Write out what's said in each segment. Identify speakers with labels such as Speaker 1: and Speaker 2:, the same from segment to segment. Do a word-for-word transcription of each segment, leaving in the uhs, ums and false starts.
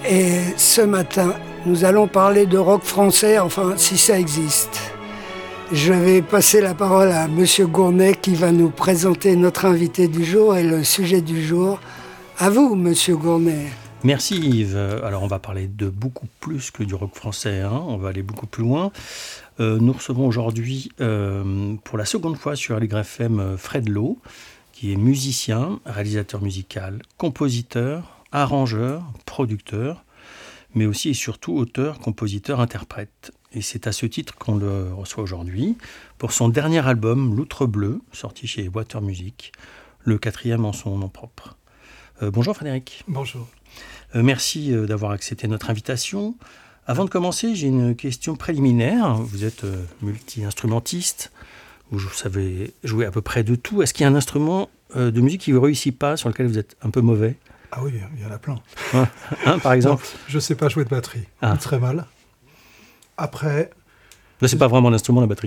Speaker 1: Et ce matin, nous allons parler de rock français, enfin si ça existe. Je vais passer la parole à Monsieur Gournay qui va nous présenter notre invité du jour et le sujet du jour. À vous, Monsieur Gournay.
Speaker 2: Merci Yves. Alors on va parler de beaucoup plus que du rock français, hein. On va aller beaucoup plus loin. Euh, nous recevons aujourd'hui euh, pour la seconde fois sur Aligre F M Fred Lowe, qui est musicien, réalisateur musical, compositeur, arrangeur, producteur, mais aussi et surtout auteur, compositeur, interprète. Et c'est à ce titre qu'on le reçoit aujourd'hui pour son dernier album, L'Outre Bleu, sorti chez Water Music, le quatrième en son nom propre. Euh, bonjour Frédéric.
Speaker 3: Bonjour.
Speaker 2: Euh, merci euh, d'avoir accepté notre invitation. Avant de commencer, j'ai une question préliminaire. Vous êtes euh, multi-instrumentiste, vous savez jouer à peu près de tout. Est-ce qu'il y a un instrument euh, de musique qui ne vous réussit pas, sur lequel vous êtes un peu mauvais ?
Speaker 3: Ah oui, il y en a plein.
Speaker 2: Hein, hein, par exemple ?
Speaker 3: Non, je ne sais pas jouer de batterie,
Speaker 2: ah.
Speaker 3: très mal. Après...
Speaker 2: Là, c'est pas vraiment un instrument, la batterie.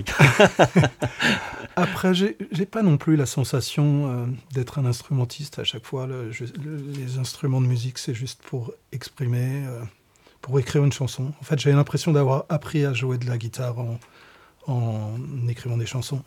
Speaker 3: Après, j'ai, j'ai pas non plus la sensation euh, d'être un instrumentiste à chaque fois. Le, je, le, les instruments de musique, c'est juste pour exprimer, euh, pour écrire une chanson. En fait, j'ai l'impression d'avoir appris à jouer de la guitare en, en écrivant des chansons.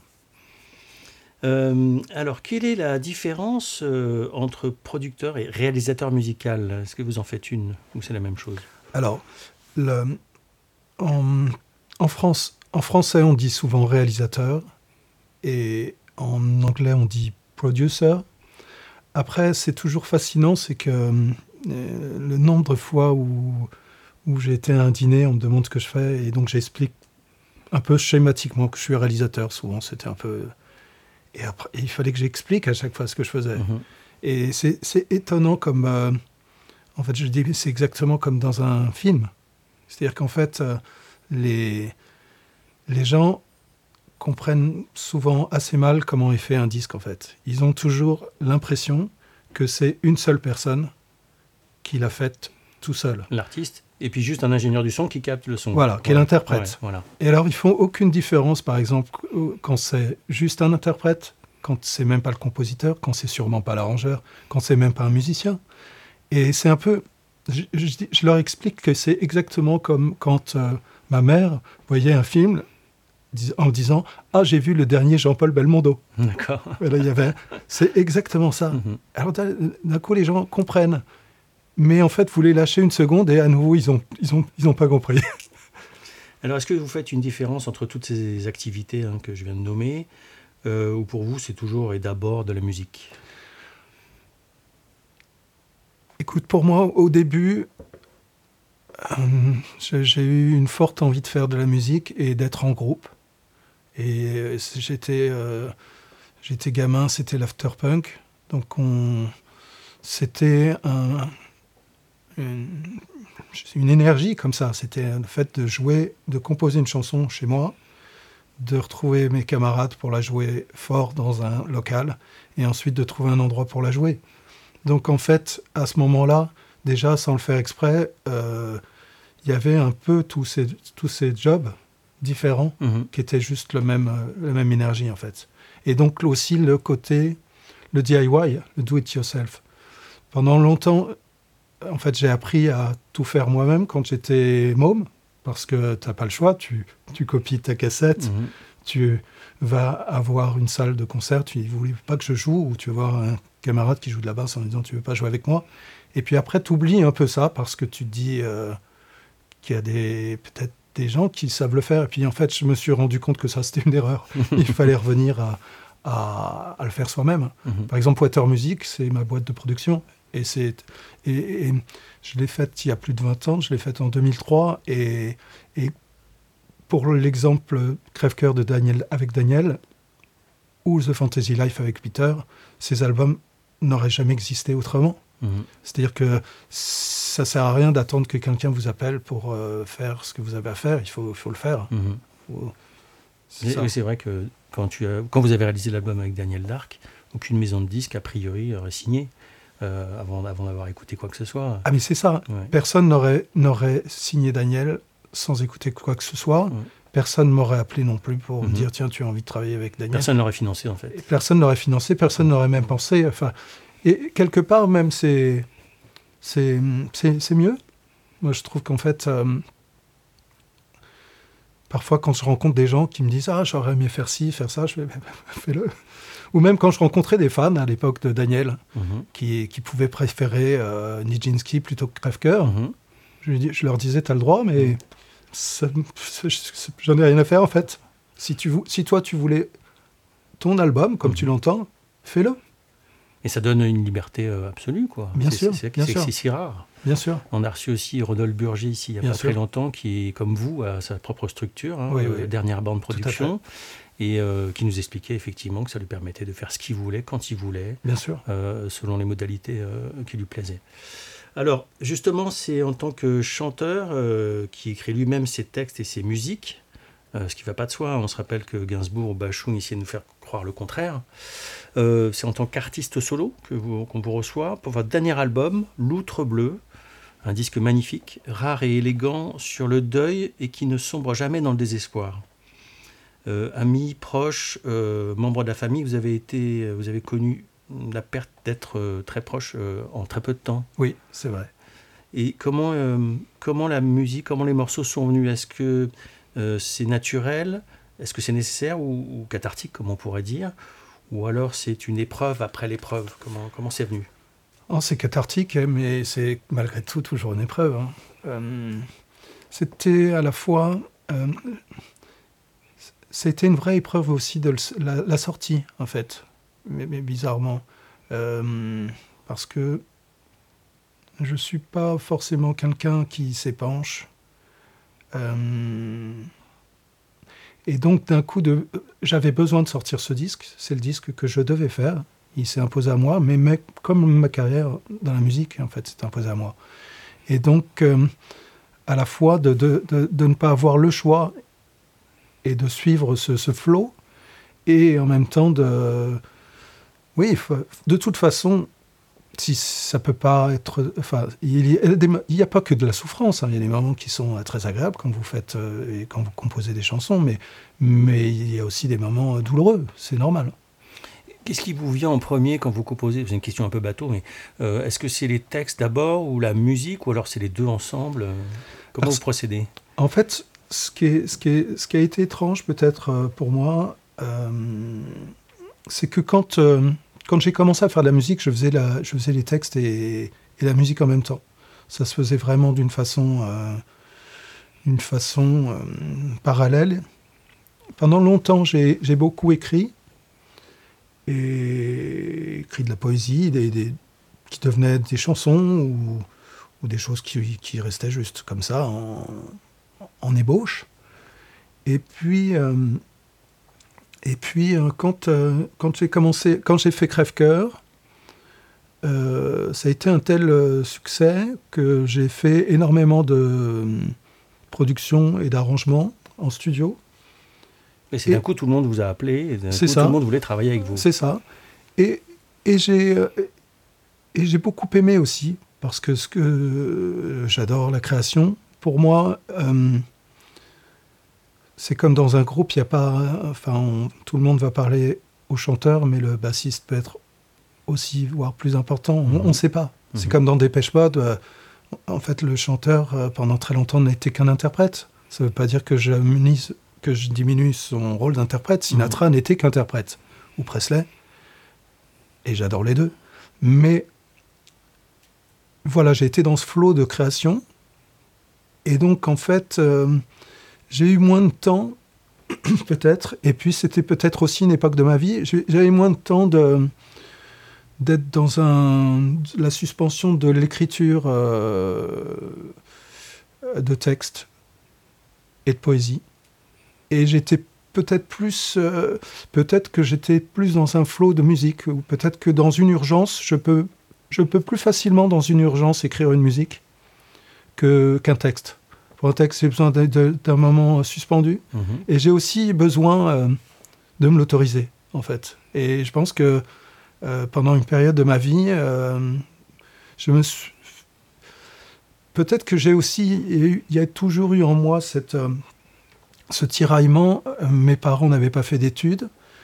Speaker 2: Euh, alors, quelle est la différence euh, entre producteur et réalisateur musical ? Est-ce que vous en faites une ou c'est la même chose ?
Speaker 3: Alors, le, en, en, France, en français, on dit souvent réalisateur et en anglais, on dit producer. Après, c'est toujours fascinant, c'est que euh, le nombre de fois où, où j'ai été à un dîner, on me demande ce que je fais et donc j'explique un peu schématiquement que je suis réalisateur. Souvent, c'était un peu... Et après, il fallait que j'explique à chaque fois ce que je faisais. Mmh. Et c'est, c'est étonnant comme... Euh, en fait, je dis c'est exactement comme dans un film. C'est-à-dire qu'en fait, euh, les, les gens comprennent souvent assez mal comment est fait un disque, en fait. Ils ont toujours l'impression que c'est une seule personne qui l'a fait tout seul.
Speaker 2: L'artiste, et puis juste un ingénieur du son qui capte le son.
Speaker 3: Voilà, qui ouais. l'interprète.
Speaker 2: Ouais, voilà.
Speaker 3: Et alors, ils font aucune différence, par exemple, quand c'est juste un interprète, quand c'est même pas le compositeur, quand c'est sûrement pas l'arrangeur, quand c'est même pas un musicien. Et c'est un peu... Je, je, je leur explique que c'est exactement comme quand euh, ma mère voyait un film en disant « Ah, j'ai vu le dernier Jean-Paul Belmondo. »
Speaker 2: D'accord.
Speaker 3: Et là, il y avait... C'est exactement ça. Mm-hmm. Alors, d'un coup, les gens comprennent. Mais en fait, vous les lâchez une seconde et à nouveau, ils n'ont ils ont, ils ont pas compris.
Speaker 2: Alors, est-ce que vous faites une différence entre toutes ces activités hein, que je viens de nommer euh, ou pour vous, c'est toujours et d'abord de la musique ?
Speaker 3: Écoute, pour moi, au début, euh, j'ai, j'ai eu une forte envie de faire de la musique et d'être en groupe. Et j'étais, euh, j'étais gamin, c'était l'afterpunk. Donc, on, c'était un... Une, une énergie comme ça, c'était le fait de jouer, de composer une chanson chez moi, de retrouver mes camarades pour la jouer fort dans un local, et ensuite de trouver un endroit pour la jouer. Donc en fait, à ce moment-là, déjà sans le faire exprès, euh, il y avait un peu tous ces, tous ces jobs différents mmh. qui étaient juste le même, euh, la même énergie en fait. Et donc aussi le côté, le D I Y, le do it yourself. Pendant longtemps, en fait, j'ai appris à tout faire moi-même quand j'étais môme, parce que tu n'as pas le choix, tu, tu copies ta cassette, mmh. tu vas avoir une salle de concert, tu ne voulais pas que je joue, ou tu vas voir un camarade qui joue de la basse en disant « tu ne veux pas jouer avec moi ?» Et puis après, tu oublies un peu ça, parce que tu te dis euh, qu'il y a des, peut-être des gens qui savent le faire. Et puis en fait, je me suis rendu compte que ça, c'était une erreur. Il fallait revenir à, à, à le faire soi-même. Mmh. Par exemple, Water Music, c'est ma boîte de production. Et, c'est, et, et je l'ai faite il y a plus de vingt ans, je l'ai faite en deux mille trois. Et, et pour l'exemple Crève-Cœur de Daniel, avec Daniel, ou The Fantasy Life avec Peter, ces albums n'auraient jamais existé autrement. Mmh. C'est-à-dire que ça ne sert à rien d'attendre que quelqu'un vous appelle pour euh, faire ce que vous avez à faire, il faut, il faut le faire. Mmh. Faut,
Speaker 2: c'est, c'est, c'est vrai que quand, tu as, quand vous avez réalisé l'album avec Daniel Dark, aucune maison de disques, a priori, aurait signé. Euh, avant, avant d'avoir écouté quoi que ce soit.
Speaker 3: Ah mais c'est ça, ouais. Personne n'aurait, n'aurait signé Daniel sans écouter quoi que ce soit. Ouais. Personne ne m'aurait appelé non plus pour mm-hmm. me dire tiens, tu as envie de travailler avec Daniel.
Speaker 2: Personne ne l'aurait financé en fait.
Speaker 3: Et personne ne l'aurait financé, personne n'aurait même pensé. Enfin, et quelque part même c'est, c'est, c'est, c'est mieux Moi, je trouve qu'en fait, euh, parfois, quand je rencontre des gens qui me disent « Ah, j'aurais aimé faire ci, faire ça », je fais « fais-le ». Ou même quand je rencontrais des fans à l'époque de Daniel, mm-hmm. qui, qui pouvaient préférer euh, Nijinsky plutôt que Crève-Cœur, mm-hmm. je, je leur disais « T'as le droit, mais ça, ça, j'en ai rien à faire, en fait. Si, tu, si toi, tu voulais ton album, comme mm-hmm. tu l'entends, fais-le. »
Speaker 2: Et ça donne une liberté euh, absolue, quoi.
Speaker 3: Bien
Speaker 2: c'est,
Speaker 3: sûr,
Speaker 2: c'est,
Speaker 3: bien
Speaker 2: c'est,
Speaker 3: sûr.
Speaker 2: C'est si rare.
Speaker 3: Bien sûr.
Speaker 2: On a reçu aussi Rodolphe Burgi ici il n'y a bien pas sûr. Très longtemps, qui, comme vous, a sa propre structure, hein,
Speaker 3: oui,
Speaker 2: euh,
Speaker 3: oui.
Speaker 2: dernière bande production, et euh, qui nous expliquait effectivement que ça lui permettait de faire ce qu'il voulait, quand il voulait,
Speaker 3: bien sûr.
Speaker 2: Euh, selon les modalités euh, qui lui plaisaient. Alors, justement, c'est en tant que chanteur euh, qui écrit lui-même ses textes et ses musiques, euh, ce qui ne va pas de soi. On se rappelle que Gainsbourg ou Bachung essayaient de nous faire croire le contraire. Euh, c'est en tant qu'artiste solo que vous, qu'on vous reçoit pour votre dernier album, L'Outre Bleu, un disque magnifique, rare et élégant sur le deuil et qui ne sombre jamais dans le désespoir. Euh, amis, proches, euh, membres de la famille, vous avez, été, vous avez connu la perte d'être euh, très proche euh, en très peu de temps.
Speaker 3: Oui, c'est vrai.
Speaker 2: Et comment, euh, comment la musique, comment les morceaux sont venus ? Est-ce que euh, c'est naturel ? Est-ce que c'est nécessaire ou, ou cathartique, comme on pourrait dire ? Ou alors c'est une épreuve après l'épreuve ? Comment, comment c'est venu ?
Speaker 3: Oh, c'est cathartique, mais c'est malgré tout toujours une épreuve. Hein. Euh, c'était à la fois... Euh, c'était une vraie épreuve aussi de la, la sortie, en fait, mais, mais bizarrement. Euh, parce que je ne suis pas forcément quelqu'un qui s'épanche. Euh, et donc, d'un coup, de, j'avais besoin de sortir ce disque. C'est le disque que je devais faire. Il s'est imposé à moi, mais, mais comme ma carrière dans la musique, en fait, s'est imposé à moi. Et donc, euh, à la fois de, de, de, de ne pas avoir le choix et de suivre ce, ce flow, et en même temps de... Oui, de toute façon, si ça peut pas être... Enfin, il n'y a, a pas que de la souffrance, hein. Il y a des moments qui sont très agréables quand vous faites euh, et quand vous composez des chansons, mais, mais il y a aussi des moments douloureux, c'est normal.
Speaker 2: Qu'est-ce qui vous vient en premier quand vous composez ? C'est une question un peu bateau, mais euh, est-ce que c'est les textes d'abord ou la musique, ou alors c'est les deux ensemble ? Comment alors, vous procédez ?
Speaker 3: En fait, ce qui, est, ce, qui est, ce qui a été étrange peut-être pour moi, euh, c'est que quand, euh, quand j'ai commencé à faire de la musique, je faisais, la, je faisais les textes et, et la musique en même temps. Ça se faisait vraiment d'une façon, euh, d'une façon euh, parallèle. Pendant longtemps, j'ai, j'ai beaucoup écrit. Et écrit de la poésie, des, des, qui devenaient des chansons ou, ou des choses qui, qui restaient juste comme ça, en, en ébauche. Et puis, euh, et puis euh, quand, euh, quand j'ai commencé, quand j'ai fait Crève-Cœur, euh, ça a été un tel euh, succès que j'ai fait énormément de euh, productions et d'arrangements en studio.
Speaker 2: Mais c'est et d'un coup, tout le monde vous a appelé, et d'un coup,
Speaker 3: ça.
Speaker 2: tout le monde voulait travailler avec vous.
Speaker 3: C'est ça. Et, et, j'ai, et j'ai beaucoup aimé aussi, parce que, ce que euh, j'adore la création. Pour moi, euh, c'est comme dans un groupe, il y a pas... Enfin, on, tout le monde va parler au chanteur, mais le bassiste peut être aussi, voire plus important. On ne sait pas. Mm-hmm. C'est comme dans Dépêche Mode. Euh, en fait, le chanteur, euh, pendant très longtemps, n'était qu'un interprète. Ça ne veut pas dire que je mise... que je diminue son rôle d'interprète. Sinatra mmh. n'était qu'interprète, ou Presley, et j'adore les deux. Mais voilà, j'ai été dans ce flot de création, et donc en fait, euh, j'ai eu moins de temps, peut-être, et puis c'était peut-être aussi une époque de ma vie, j'avais moins de temps de, d'être dans un, la suspension de l'écriture euh, de textes et de poésie. Et j'étais peut-être plus, euh, peut-être que j'étais plus dans un flot de musique, ou peut-être que dans une urgence, je peux, je peux plus facilement dans une urgence écrire une musique que, qu'un texte. Pour un texte, j'ai besoin de, de, d'un moment suspendu, mmh. et j'ai aussi besoin euh, de me l'autoriser, en fait. Et je pense que euh, pendant une période de ma vie, euh, je me suis... peut-être que j'ai aussi, il y a toujours eu en moi cette... Euh, ce tiraillement. Mes parents n'avaient pas fait d'études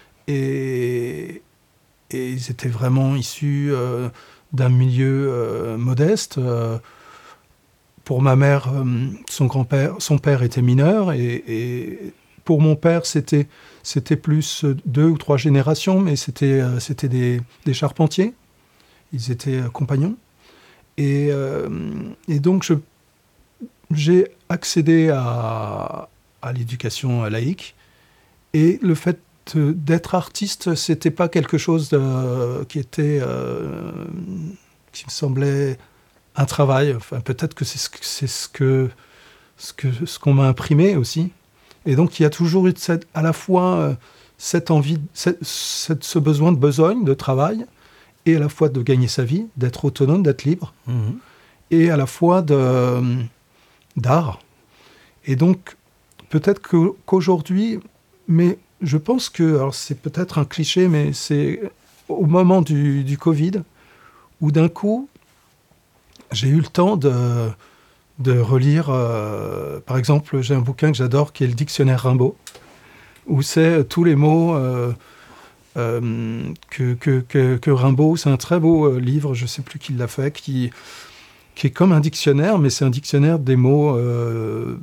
Speaker 3: et, et ils étaient vraiment issus euh, d'un milieu euh, modeste. Euh, pour ma mère, euh, son grand-père, son père était mineur, et, et pour mon père, c'était, c'était plus deux ou trois générations, mais c'était, euh, c'était des, des charpentiers. Ils étaient euh, compagnons. Et, euh, et donc, je, j'ai accédé à, à l'éducation laïque. Et le fait d'être artiste, c'était pas quelque chose de, qui était, euh, qui me semblait un travail. Enfin, peut-être que c'est ce que, c'est ce que, ce que, ce qu'on m'a imprimé aussi. Et donc, il y a toujours eu cette, à la fois euh, cette envie, cette, cette, ce besoin de besogne, de travail, et à la fois de gagner sa vie, d'être autonome, d'être libre, mmh. et à la fois de, d'art. Et donc, peut-être que, qu'aujourd'hui, mais je pense que, alors c'est peut-être un cliché, mais c'est au moment du, du Covid, où d'un coup, j'ai eu le temps de, de relire, euh, par exemple, j'ai un bouquin que j'adore, qui est le Dictionnaire Rimbaud, où c'est tous les mots euh, euh, que, que, que, que Rimbaud, c'est un très beau euh, livre, je ne sais plus qui l'a fait, qui, qui est comme un dictionnaire, mais c'est un dictionnaire des mots euh,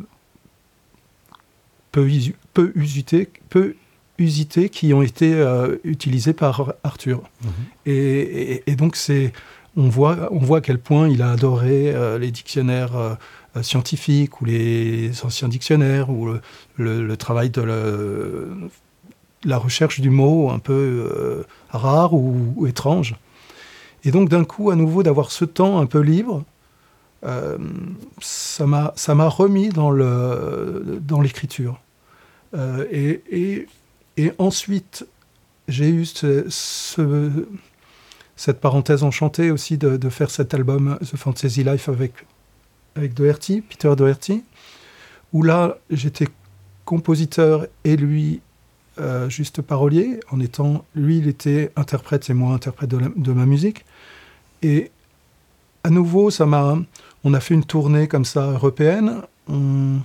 Speaker 3: peu, isu, peu usités, peu usités qui ont été euh, utilisés par Arthur. Mmh. Et, et, et donc, c'est, on, voit, on voit à quel point il a adoré euh, les dictionnaires euh, scientifiques ou les anciens dictionnaires ou le, le, le travail de le, la recherche du mot un peu euh, rare ou, ou étrange. Et donc, d'un coup, à nouveau, d'avoir ce temps un peu libre, euh, ça m'a, ça m'a remis dans, le, dans l'écriture. Euh, et, et, et ensuite, j'ai eu ce, ce, cette parenthèse enchantée aussi de, de faire cet album The Fantasy Life avec, avec Doherty, Peter Doherty, où là, j'étais compositeur et lui, euh, juste parolier, en étant, lui, il était interprète et moi, interprète de, la, de ma musique. Et à nouveau, ça m'a, on a fait une tournée comme ça européenne. On,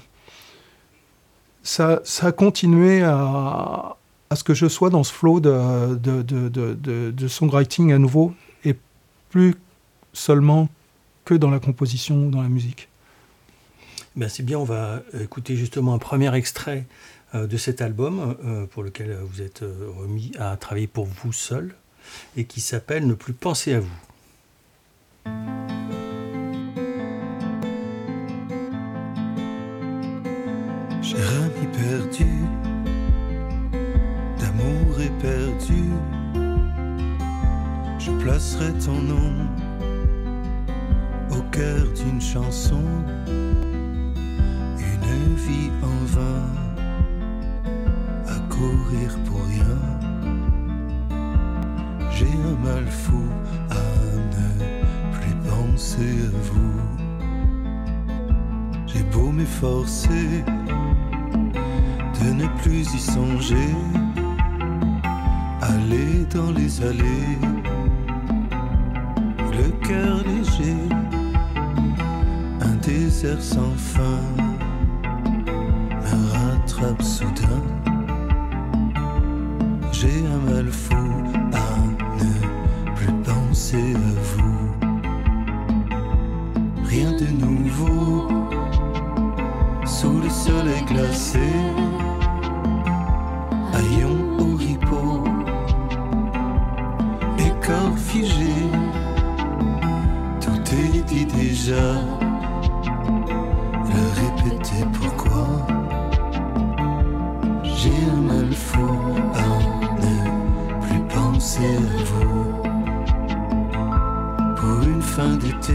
Speaker 3: ça, ça a continué à, à ce que je sois dans ce flow de, de, de, de, de, de songwriting à nouveau, et plus seulement que dans la composition, dans la musique.
Speaker 2: Ben c'est bien, on va écouter justement un premier extrait euh, de cet album euh, pour lequel vous êtes euh, remis à travailler pour vous seul et qui s'appelle « Ne plus penser à vous ».
Speaker 4: Cher ami perdu, d'amour éperdu, je placerai ton nom au cœur d'une chanson, une vie en vain, à courir pour rien. J'ai un mal fou à ne plus penser à vous. J'ai beau m'efforcer de ne plus y songer, aller dans les allées, le cœur léger, un désert sans fin me rattrape soudain. J'ai un mal fou à ne plus penser à vous. Rien de nouveau sous le soleil glacé, haillons oripeaux, et corps figé, tout est dit déjà. Le répéter pourquoi j'ai un mal fou à ne plus penser à vous. Pour une fin d'été,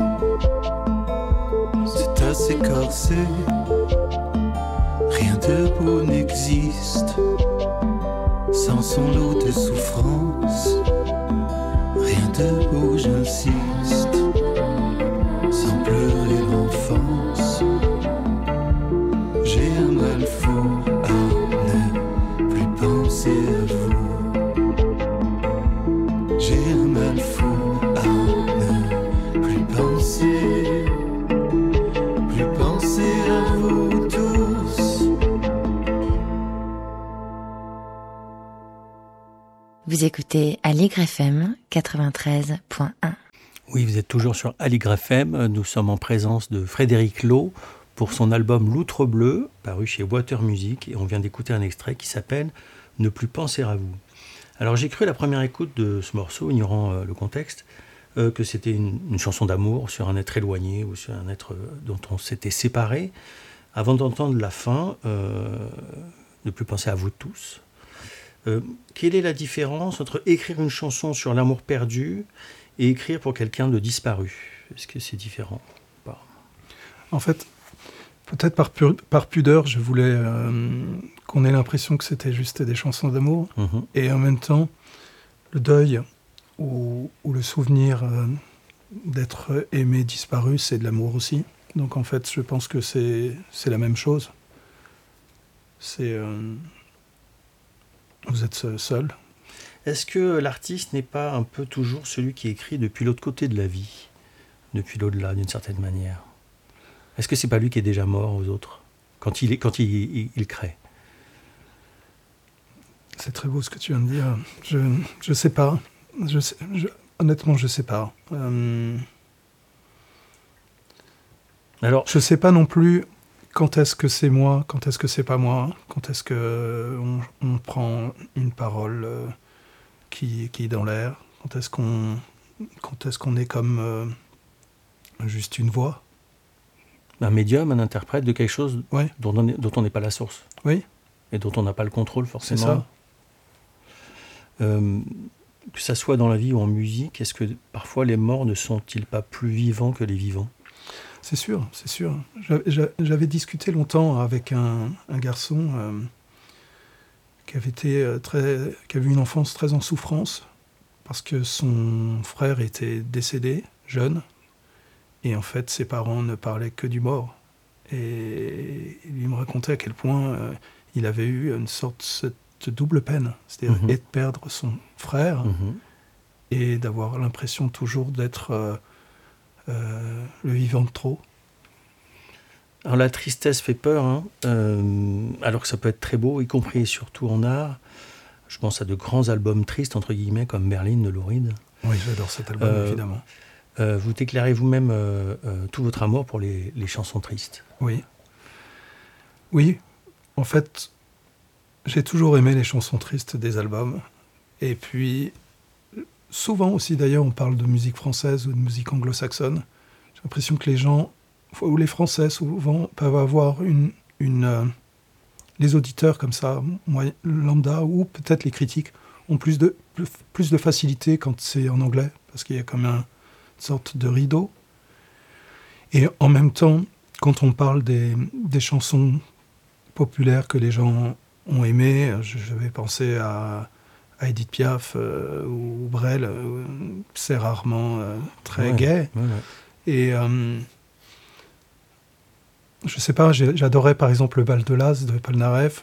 Speaker 4: c'est assez corsé. Rien de beau n'existe sans son lot de souffrance. Rien de beau, j'insiste, sans pleurer l'enfance. J'ai un mal fou à ne plus penser à vous. J'ai un mal fou à ne plus penser, plus penser à vous tous.
Speaker 5: Vous écoutez Aligre F M quatre-vingt-treize point un.
Speaker 2: Oui, vous êtes toujours sur Aligre F M. Nous sommes en présence de Frédéric Lo pour son album L'Outre Bleu, paru chez Water Music. Et on vient d'écouter un extrait qui s'appelle « Ne plus penser à vous ». Alors j'ai cru à la première écoute de ce morceau, ignorant euh, le contexte, euh, que c'était une, une chanson d'amour sur un être éloigné ou sur un être euh, dont on s'était séparé. Avant d'entendre la fin, euh, « Ne plus penser à vous tous ». Euh, quelle est la différence entre écrire une chanson sur l'amour perdu et écrire pour quelqu'un de disparu? Est-ce que c'est différent ou pas?
Speaker 3: En fait, peut-être par, pu- par pudeur, je voulais euh, qu'on ait l'impression que c'était juste des chansons d'amour.
Speaker 2: Mmh.
Speaker 3: Et en même temps, le deuil ou, ou le souvenir euh, d'être aimé, disparu, c'est de l'amour aussi. Donc en fait, je pense que c'est, c'est la même chose. C'est... Euh, vous êtes seul.
Speaker 2: Est-ce que l'artiste n'est pas un peu toujours celui qui écrit depuis l'autre côté de la vie, depuis l'au-delà, d'une certaine manière? Est-ce que c'est pas lui qui est déjà mort aux autres, quand il, est, quand il, il, il crée?
Speaker 3: C'est très beau ce que tu viens de dire. Je je sais pas. Je sais, je, honnêtement, je sais pas. Euh,
Speaker 2: Alors,
Speaker 3: je sais pas non plus quand est-ce que c'est moi, quand est-ce que c'est pas moi, quand est-ce que on, on prend une parole euh, qui, qui est dans l'air, quand est-ce qu'on, quand est-ce qu'on est comme euh, juste une voix.
Speaker 2: un médium, un interprète de quelque chose
Speaker 3: Ouais.
Speaker 2: dont on est- dont on n'est pas la source
Speaker 3: Oui,
Speaker 2: et dont on n'a pas le contrôle forcément.
Speaker 3: c'est ça.
Speaker 2: Euh, que ça soit dans la vie ou en musique, est-ce que parfois les morts ne sont-ils pas plus vivants que les vivants?
Speaker 3: C'est sûr, c'est sûr. J'a- j'a- J'avais discuté longtemps avec un, un garçon euh, qui avait été euh, très, qui avait eu une enfance très en souffrance parce que son frère était décédé jeune et en fait ses parents ne parlaient que du mort. Et il me racontait à quel point euh, il avait eu une sorte de double peine, c'est-à-dire
Speaker 2: Mhm.
Speaker 3: et de perdre son frère
Speaker 2: Mhm.
Speaker 3: et d'avoir l'impression toujours d'être euh, euh, le vivant de trop.
Speaker 2: Alors la tristesse fait peur, hein, euh, alors que ça peut être très beau, y compris et surtout en art. Je pense à de grands albums tristes, entre guillemets, comme Berlin de Lou Reed.
Speaker 3: Oui, j'adore cet album,
Speaker 2: Euh,
Speaker 3: évidemment.
Speaker 2: Euh, vous déclarez vous-même euh, euh, tout votre amour pour les, les chansons tristes.
Speaker 3: Oui. Oui, en fait, j'ai toujours aimé les chansons tristes des albums. Et puis, souvent aussi, d'ailleurs, on parle de musique française ou de musique anglo-saxonne. J'ai l'impression que les gens, ou les Français, souvent, peuvent avoir une... une euh, les auditeurs comme ça, moi, lambda, ou peut-être les critiques, ont plus de, plus, plus de facilité quand c'est en anglais, parce qu'il y a comme un, une sorte de rideau. Et en même temps, quand on parle des, des chansons populaires que les gens ont aimées, je, je vais penser à, à Edith Piaf euh, ou Brel, euh, c'est rarement euh, très
Speaker 2: Ouais,
Speaker 3: gai.
Speaker 2: ouais, ouais.
Speaker 3: Et euh, je sais pas, j'ai- j'adorais par exemple le Bal de Laz de Polnareff.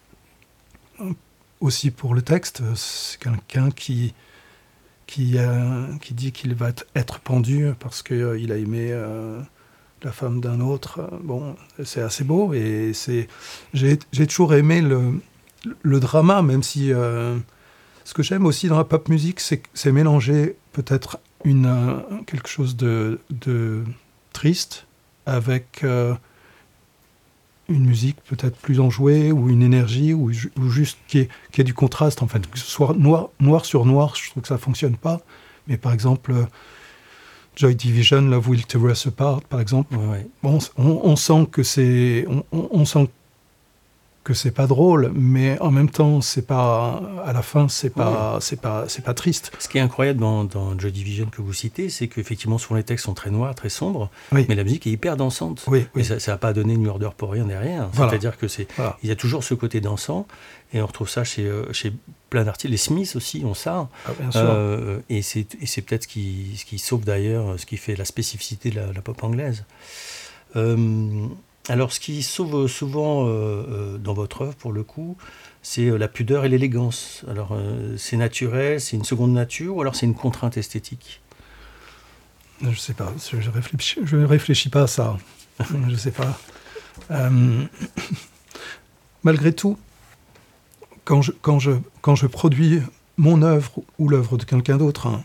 Speaker 3: Aussi pour le texte, c'est quelqu'un qui, qui, euh, qui dit qu'il va être- être pendu parce qu'il euh, a aimé euh, la femme d'un autre. Bon, c'est assez beau et c'est, j'ai, j'ai toujours aimé le, le drama, même si euh, ce que j'aime aussi dans la pop music, c'est, c'est mélanger peut-être une, euh, quelque chose de, de triste avec euh, une musique peut-être plus enjouée ou une énergie ou, ju- ou juste qui est, qui est du contraste en fait, que ce soit noir, noir sur noir, je trouve que ça fonctionne pas. Mais par exemple, euh, Joy Division, Love Will Tear Us Apart, par exemple,
Speaker 2: Ouais, ouais.
Speaker 3: bon, on, on sent que c'est, on, on- on sent que c'est pas drôle, mais en même temps, c'est pas, à la fin, c'est pas, c'est pas, c'est pas triste.
Speaker 2: Ce qui est incroyable dans, dans Joy Division que vous citez, c'est qu'effectivement, souvent les textes sont très noirs, très sombres,
Speaker 3: Oui,
Speaker 2: mais la musique est hyper dansante.
Speaker 3: oui,
Speaker 2: Et
Speaker 3: oui.
Speaker 2: ça n'a pas donné New Order pour rien derrière.
Speaker 3: Voilà.
Speaker 2: C'est-à-dire que c'est,
Speaker 3: Voilà.
Speaker 2: il y a toujours ce côté dansant, et on retrouve ça chez, euh, chez plein d'artistes. Les Smiths aussi ont ça.
Speaker 3: Ah, bien sûr.
Speaker 2: Euh, et c'est, et c'est peut-être ce qui, ce qui sauve d'ailleurs, ce qui fait la spécificité de la, la pop anglaise. Euh, alors, ce qui sauve souvent euh, euh, dans votre œuvre, pour le coup, c'est euh, la pudeur et l'élégance. Alors, euh, c'est naturel, c'est une seconde nature, ou alors c'est une contrainte esthétique?
Speaker 3: Je sais pas, je, je réfléchis, je réfléchis pas à ça. Je sais pas. Euh, malgré tout, quand je, quand, je, quand je produis mon œuvre ou l'œuvre de quelqu'un d'autre, hein,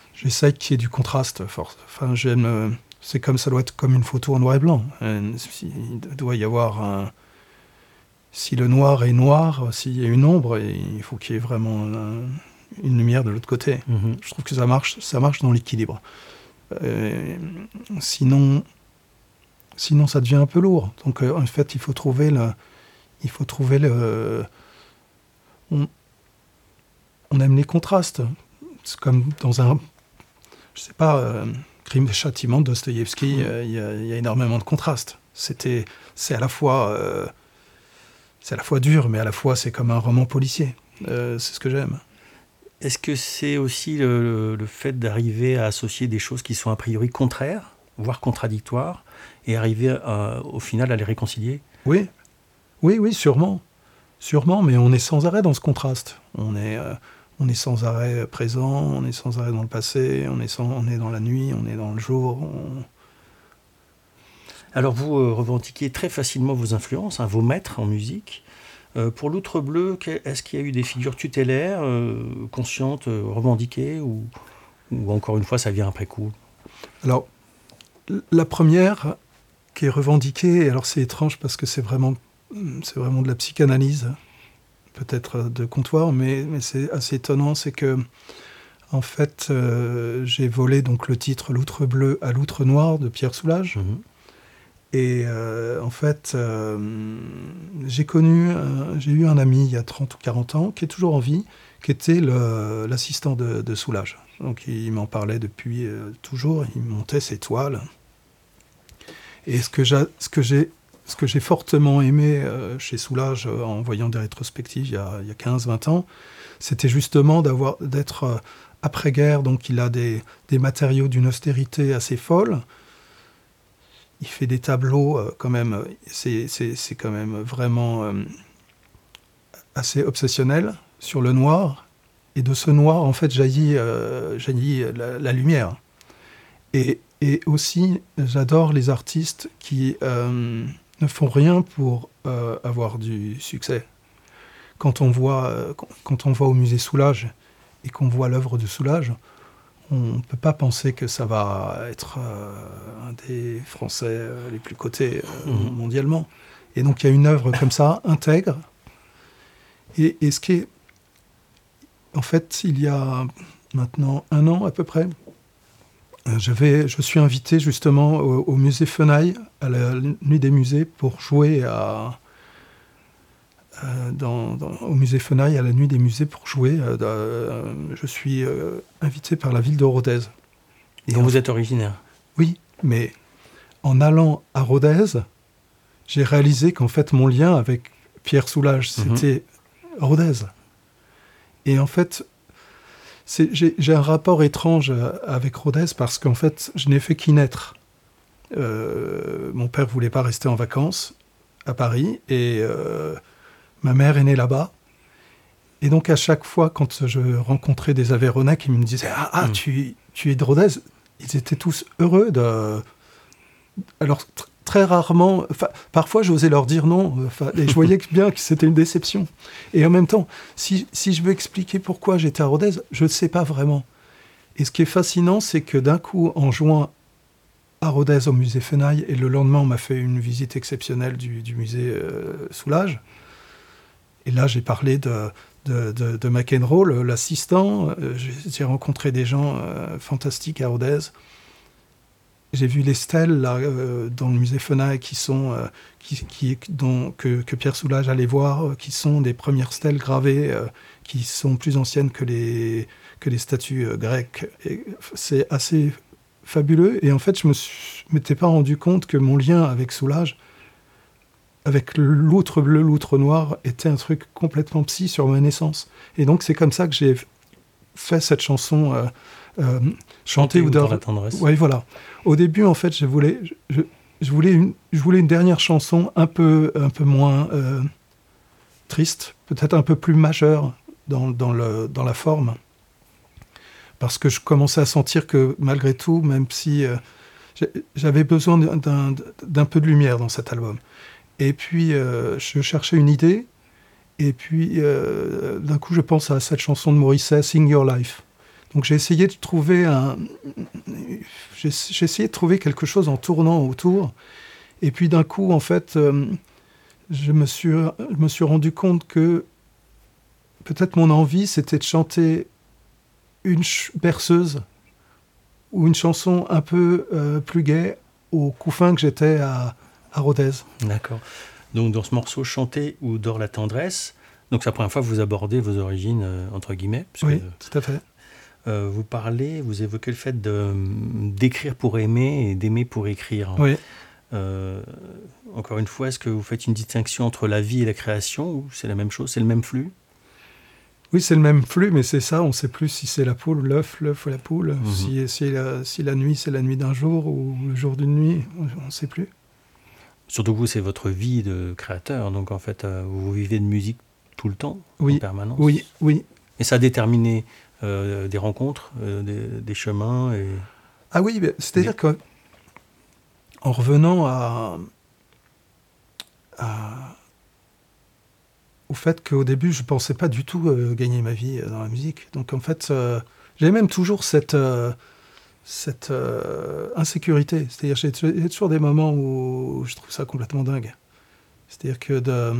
Speaker 3: j'essaye qu'il y ait du contraste. Force. Enfin, j'aime, euh, c'est comme ça doit être comme une photo en noir et blanc. Euh, il doit y avoir un... Si le noir est noir, s'il y a une ombre, il faut qu'il y ait vraiment un, une lumière de l'autre côté. Mm-hmm. Je trouve que ça marche, ça marche dans l'équilibre. Euh, sinon, sinon, ça devient un peu lourd. Donc, euh, en fait, il faut trouver le... Il faut trouver le... On, on aime les contrastes. C'est comme dans un... Je sais pas, euh, Crime et Châtiment de Dostoïevski, il euh, y, y a énormément de contrastes. C'était, c'est à la fois... Euh, c'est à la fois dur, mais à la fois, c'est comme un roman policier. Euh, c'est ce que j'aime.
Speaker 2: Est-ce que c'est aussi le, le fait d'arriver à associer des choses qui sont a priori contraires, voire contradictoires, et arriver à, au final à les réconcilier ?
Speaker 3: Oui, oui, oui, sûrement. Sûrement, mais on est sans arrêt dans ce contraste. On est, euh, on est sans arrêt présent, on est sans arrêt dans le passé, on est, sans, on est dans la nuit, on est dans le jour. On...
Speaker 2: Alors vous euh, revendiquez très facilement vos influences, hein, vos maîtres en musique. Euh, pour l'Outre Bleu, est-ce qu'il y a eu des figures tutélaires, euh, conscientes, euh, revendiquées, ou, ou encore une fois ça vient après coup ?
Speaker 3: Alors, la première qui est revendiquée, alors c'est étrange parce que c'est vraiment, c'est vraiment de la psychanalyse, peut-être de comptoir, mais, mais c'est assez étonnant, c'est que en fait, euh, j'ai volé donc le titre L'Outre Bleu à l'Outre Noir de Pierre Soulages. Mmh. Et euh, en fait, euh, j'ai connu, euh, j'ai eu un ami il y a trente ou quarante ans, qui est toujours en vie, qui était le, l'assistant de, de Soulages. Donc il m'en parlait depuis euh, toujours, il montait ses toiles. Et ce que j'ai, ce que j'ai, ce que j'ai fortement aimé euh, chez Soulages, euh, en voyant des rétrospectives il y a, il y a quinze vingt ans, c'était justement d'avoir, d'être euh, après-guerre, donc il a des, des matériaux d'une austérité assez folle. Il fait des tableaux euh, quand même, c'est, c'est, c'est quand même vraiment euh, assez obsessionnel sur le noir. Et de ce noir, en fait, jaillit, euh, jaillit la, la lumière. Et, et aussi, j'adore les artistes qui euh, ne font rien pour euh, avoir du succès. Quand on voit, euh, quand on va au musée Soulages et qu'on voit l'œuvre de Soulages, on ne peut pas penser que ça va être euh, un des Français euh, les plus cotés euh, mmh. mondialement. Et donc, il y a une œuvre comme ça, intègre. Et, et ce qui est... En fait, il y a maintenant un an à peu près, je, vais, je suis invité justement au, au musée Fenaille, à la Nuit des musées, pour jouer à... Dans, dans, au musée Fenaille, à la Nuit des musées, pour jouer. Euh, je suis euh, invité par la ville de Rodez.
Speaker 2: Et dont vous êtes originaire ?
Speaker 3: Oui, mais en allant à Rodez, j'ai réalisé qu'en fait, mon lien avec Pierre Soulages, c'était mmh. Rodez. Et en fait, c'est, j'ai, j'ai un rapport étrange avec Rodez parce qu'en fait, je n'ai fait qu'y naître. Euh, mon père ne voulait pas rester en vacances à Paris et... Euh, ma mère est née là-bas. Et donc, à chaque fois, quand je rencontrais des Aveyronnais qui me disaient « Ah, ah mmh. tu, tu es de Rodez », ils étaient tous heureux de... Alors, tr- très rarement... Parfois, j'osais leur dire non. Et je voyais bien que c'était une déception. Et en même temps, si, si je veux expliquer pourquoi j'étais à Rodez, je ne sais pas vraiment. Et ce qui est fascinant, c'est que d'un coup, en juin, à Rodez, au musée Fenaille, et le lendemain, on m'a fait une visite exceptionnelle du, du musée euh, Soulages. Et là, j'ai parlé de, de, de, de McEnroe, l'assistant. J'ai, j'ai rencontré des gens euh, fantastiques à Rodez. J'ai vu les stèles là, euh, dans le musée Fenaille qui sont, euh, qui, qui, dont, que, que Pierre Soulages allait voir, euh, qui sont des premières stèles gravées, euh, qui sont plus anciennes que les, que les statues euh, grecques. Et c'est assez fabuleux. Et en fait, je ne me suis, m'étais pas rendu compte que mon lien avec Soulages, avec l'outre bleu, l'outre noir, était un truc complètement psy sur ma naissance. Et donc, c'est comme ça que j'ai fait cette chanson euh, euh, Chanter ou dans la tendresse. Oui, voilà. Au début, en fait, je voulais, je, je voulais, une, je voulais une dernière chanson un peu, un peu moins euh, triste, peut-être un peu plus majeure dans, dans, le, dans la forme. Parce que je commençais à sentir que, malgré tout, même si euh, j'avais besoin d'un, d'un peu de lumière dans cet album. Et puis, euh, je cherchais une idée, et puis, euh, d'un coup, je pense à cette chanson de Morrissey, « Sing Your Life ». Donc j'ai essayé de trouver un, j'ai, j'ai essayé de trouver quelque chose en tournant autour. Et puis d'un coup, en fait, euh, je me suis, je me suis rendu compte que peut-être mon envie, c'était de chanter une ch- berceuse ou une chanson un peu euh, plus gaie au couffin que j'étais à, à Rodez.
Speaker 2: D'accord. Donc dans ce morceau, Chanter ou Dort la tendresse, donc c'est la première fois que vous abordez vos origines, euh, entre guillemets. Parce
Speaker 3: Oui,
Speaker 2: que,
Speaker 3: tout à fait.
Speaker 2: euh, vous parlez, vous évoquez le fait de, d'écrire pour aimer et d'aimer pour écrire.
Speaker 3: Oui.
Speaker 2: Euh, encore une fois, est-ce que vous faites une distinction entre la vie et la création, ou c'est la même chose, c'est le même flux?
Speaker 3: Oui, c'est le même flux, mais c'est ça, on ne sait plus si c'est la poule, l'œuf, l'œuf ou la poule,
Speaker 2: Mhm.
Speaker 3: si, si, la, si la nuit c'est la nuit d'un jour ou le jour d'une nuit, on ne sait plus.
Speaker 2: Surtout que vous, c'est votre vie de créateur, donc en fait, euh, vous vivez de musique tout le temps,
Speaker 3: Oui,
Speaker 2: en permanence.
Speaker 3: Oui, oui.
Speaker 2: Et ça a déterminé euh, des rencontres, euh, des, des chemins et...
Speaker 3: Ah oui, mais c'est-à-dire que en revenant à, à- au fait qu'au début, je ne pensais pas du tout euh, gagner ma vie euh, dans la musique. Donc en fait, euh, j'avais même toujours cette, euh, cette euh, insécurité. C'est-à-dire j'ai, j'ai toujours des moments où je trouve ça complètement dingue. C'est-à-dire que de...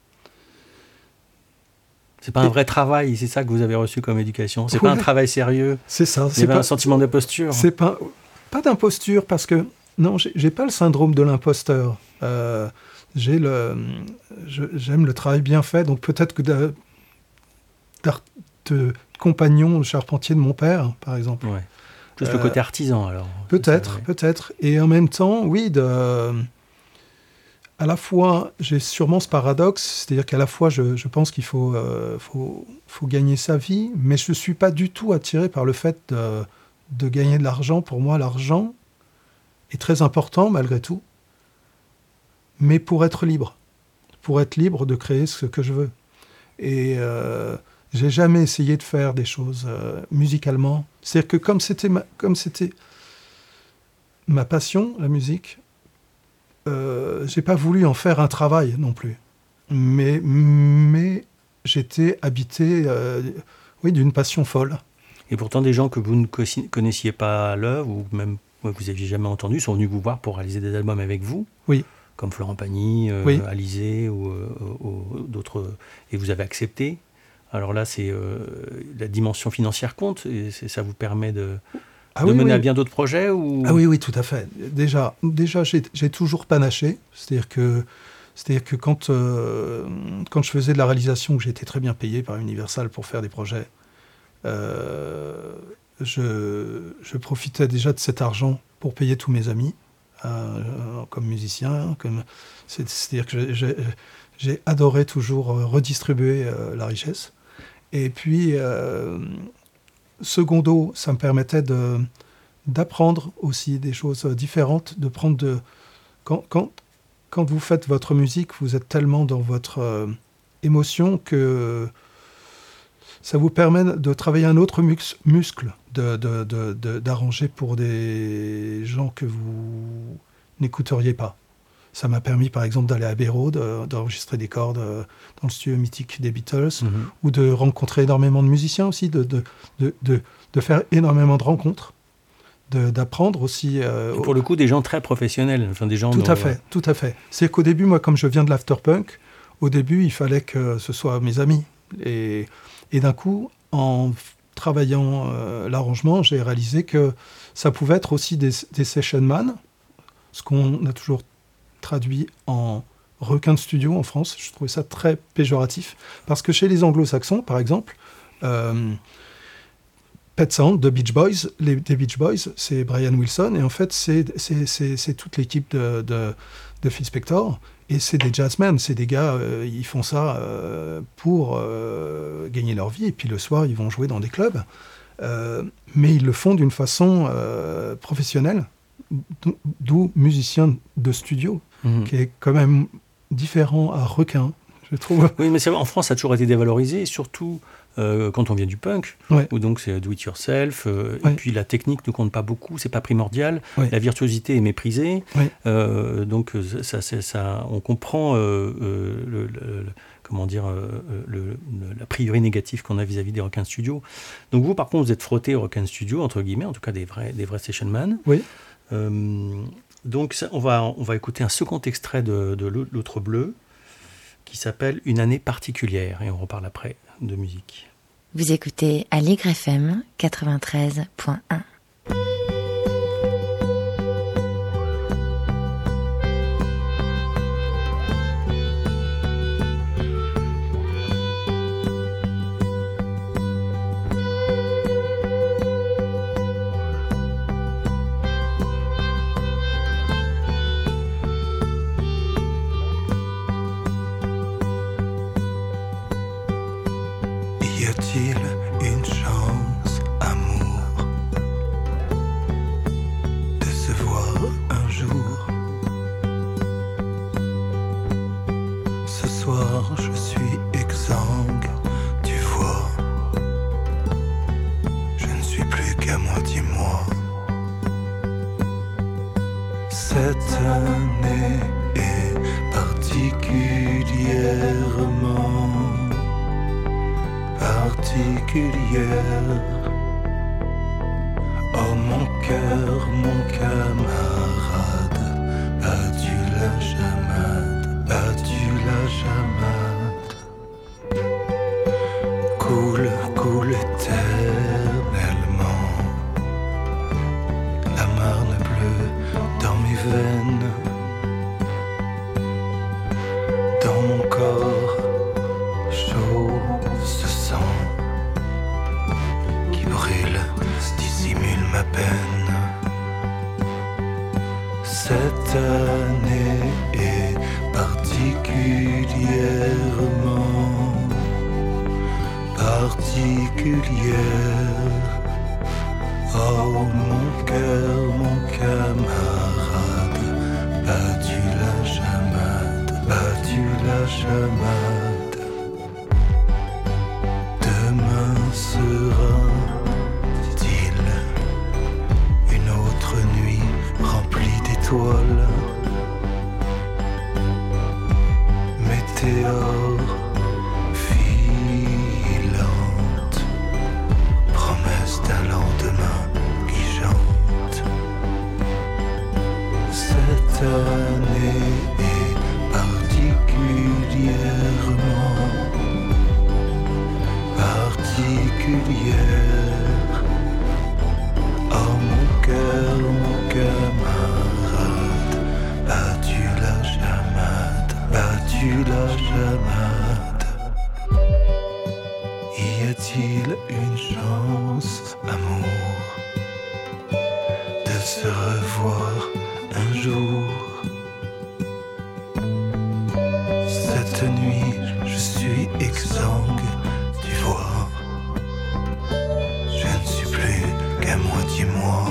Speaker 2: C'est pas un vrai travail, c'est ça que vous avez reçu comme éducation. C'est pas
Speaker 3: Ouais.
Speaker 2: un travail sérieux.
Speaker 3: C'est ça.
Speaker 2: Il y
Speaker 3: C'est
Speaker 2: avait
Speaker 3: pas,
Speaker 2: un sentiment d'imposture.
Speaker 3: C'est pas, pas d'imposture parce que non, j'ai, j'ai pas le syndrome de l'imposteur. Euh, j'ai le, je- j'aime le travail bien fait, donc peut-être que de, d'art- de compagnon charpentier de mon père, par exemple.
Speaker 2: Ouais. Plus
Speaker 3: Euh,
Speaker 2: le côté artisan alors.
Speaker 3: Peut-être,
Speaker 2: C'est ça,
Speaker 3: peut-être. Et en même temps, oui, de, à la fois, j'ai sûrement ce paradoxe, c'est-à-dire qu'à la fois, je, je pense qu'il faut, euh, faut, faut gagner sa vie, mais je ne suis pas du tout attiré par le fait de, de gagner de l'argent. Pour moi, l'argent est très important, malgré tout, mais pour être libre, pour être libre de créer ce que je veux. Et euh, j'ai jamais essayé de faire des choses euh, musicalement. C'est-à-dire que comme c'était ma, comme c'était ma passion, la musique, euh, j'ai pas voulu en faire un travail non plus. Mais, mais j'étais habité, euh, oui, d'une passion folle.
Speaker 2: Et pourtant, des gens que vous ne co- connaissiez pas à l'œuvre, ou même que vous n'aviez jamais entendu, sont venus vous voir pour réaliser des albums avec vous.
Speaker 3: Oui.
Speaker 2: Comme Florent Pagny, euh,
Speaker 3: Oui.
Speaker 2: Alizé ou, euh, ou d'autres. Et vous avez accepté. Alors là, c'est euh, la dimension financière compte, et c'est, ça vous permet de,
Speaker 3: Ah
Speaker 2: de
Speaker 3: oui,
Speaker 2: mener
Speaker 3: oui.
Speaker 2: à bien d'autres projets ou...
Speaker 3: Ah oui, oui, tout à fait. Déjà, déjà j'ai, j'ai toujours panaché. C'est-à-dire que, c'est-à-dire que quand, euh, quand je faisais de la réalisation, que j'étais très bien payé par Universal pour faire des projets, euh, je, je profitais déjà de cet argent pour payer tous mes amis, euh, comme musicien. Comme, c'est, c'est-à-dire que j'ai, j'ai, j'ai adoré toujours redistribuer euh, la richesse. Et puis, euh, secondo, ça me permettait de, d'apprendre aussi des choses différentes, de prendre de... Quand, quand, quand vous faites votre musique, vous êtes tellement dans votre euh, émotion que ça vous permet de travailler un autre mux- muscle, de, de, de, de, d'arranger pour des gens que vous n'écouteriez pas. Ça m'a permis, par exemple, d'aller à Abbey Road, de, d'enregistrer des cordes euh, dans le studio mythique des Beatles,
Speaker 2: Mhm.
Speaker 3: ou de rencontrer énormément de musiciens aussi, de, de, de, de, de faire énormément de rencontres, de, d'apprendre aussi... euh,
Speaker 2: Et pour le coup, des gens très professionnels. Enfin, des gens
Speaker 3: tout
Speaker 2: dont-
Speaker 3: à fait, tout à fait. C'est qu'au début, moi, comme je viens de l'afterpunk, au début, il fallait que ce soit mes amis. Et, et d'un coup, en f- travaillant euh, l'arrangement, j'ai réalisé que ça pouvait être aussi des, des session man, ce qu'on a toujours traduit en requin de studio en France. Je trouvais ça très péjoratif. Parce que chez les anglo-saxons, par exemple, euh, Pet Sound de Beach Boys, les, des Beach Boys, c'est Brian Wilson, et en fait, c'est, c'est, c'est, c'est toute l'équipe de, de, de Phil Spector, et c'est des jazzmen, c'est des gars, euh, ils font ça euh, pour euh, gagner leur vie, et puis le soir, ils vont jouer dans des clubs, euh, mais ils le font d'une façon euh, professionnelle, d'o- d'où musicien de studio,
Speaker 2: Mhm.
Speaker 3: qui est quand même différent à requin, je trouve.
Speaker 2: Oui, mais c'est vrai, en France, ça a toujours été dévalorisé, surtout euh, quand on vient du punk,
Speaker 3: Ouais.
Speaker 2: où donc c'est do it yourself, euh,
Speaker 3: Ouais.
Speaker 2: et puis la technique ne compte pas beaucoup, c'est pas primordial,
Speaker 3: Ouais.
Speaker 2: la virtuosité est méprisée,
Speaker 3: Ouais.
Speaker 2: euh, donc ça, ça, ça, on comprend euh, euh, le, le- le- comment dire, euh, le- le- la prise priori négatif qu'on a vis-à-vis des Rock'n Studio. Donc vous, par contre, vous êtes frotté aux Rock'n Studio, entre guillemets, en tout cas des vrais, des vrais session man.
Speaker 3: Oui.
Speaker 2: Euh, donc ça, on, va, on va écouter un second extrait de, de L'Outre Bleu qui s'appelle « Une année particulière » et on reparle après de musique.
Speaker 5: Vous écoutez Aligre F M quatre-vingt-treize point un.
Speaker 4: Y a-t-il une chance, amour, de se voir un jour? Ce soir je suis exsangue, tu vois. Je ne suis plus qu'à moitié moi. Cette année est particulièrement particulière. Oh mon cœur, mon camarade, as-tu la chamade, as-tu la chamade? Coule, coule éternellement la marne bleue dans mes veines, dans mon corps chaud. Ce sang qui brûle dissimule ma peine. Cette année est particulièrement particulière. Oh mon cœur, mon camarade, bats-tu la chamade, bats-tu la chamade? Demain sera, dit-il, une autre nuit remplie d'étoiles. Météore filante, promesse d'un lendemain qui chante. Cette année est particulièrement particulière. Oh mon cœur, mon camarade, bats-tu la chamade, bats-tu la chamade? Y a-t-il une chance, amour, de se revoir un jour? Cette nuit, je suis exsangue, tu vois. Je ne suis plus qu'à moitié moi.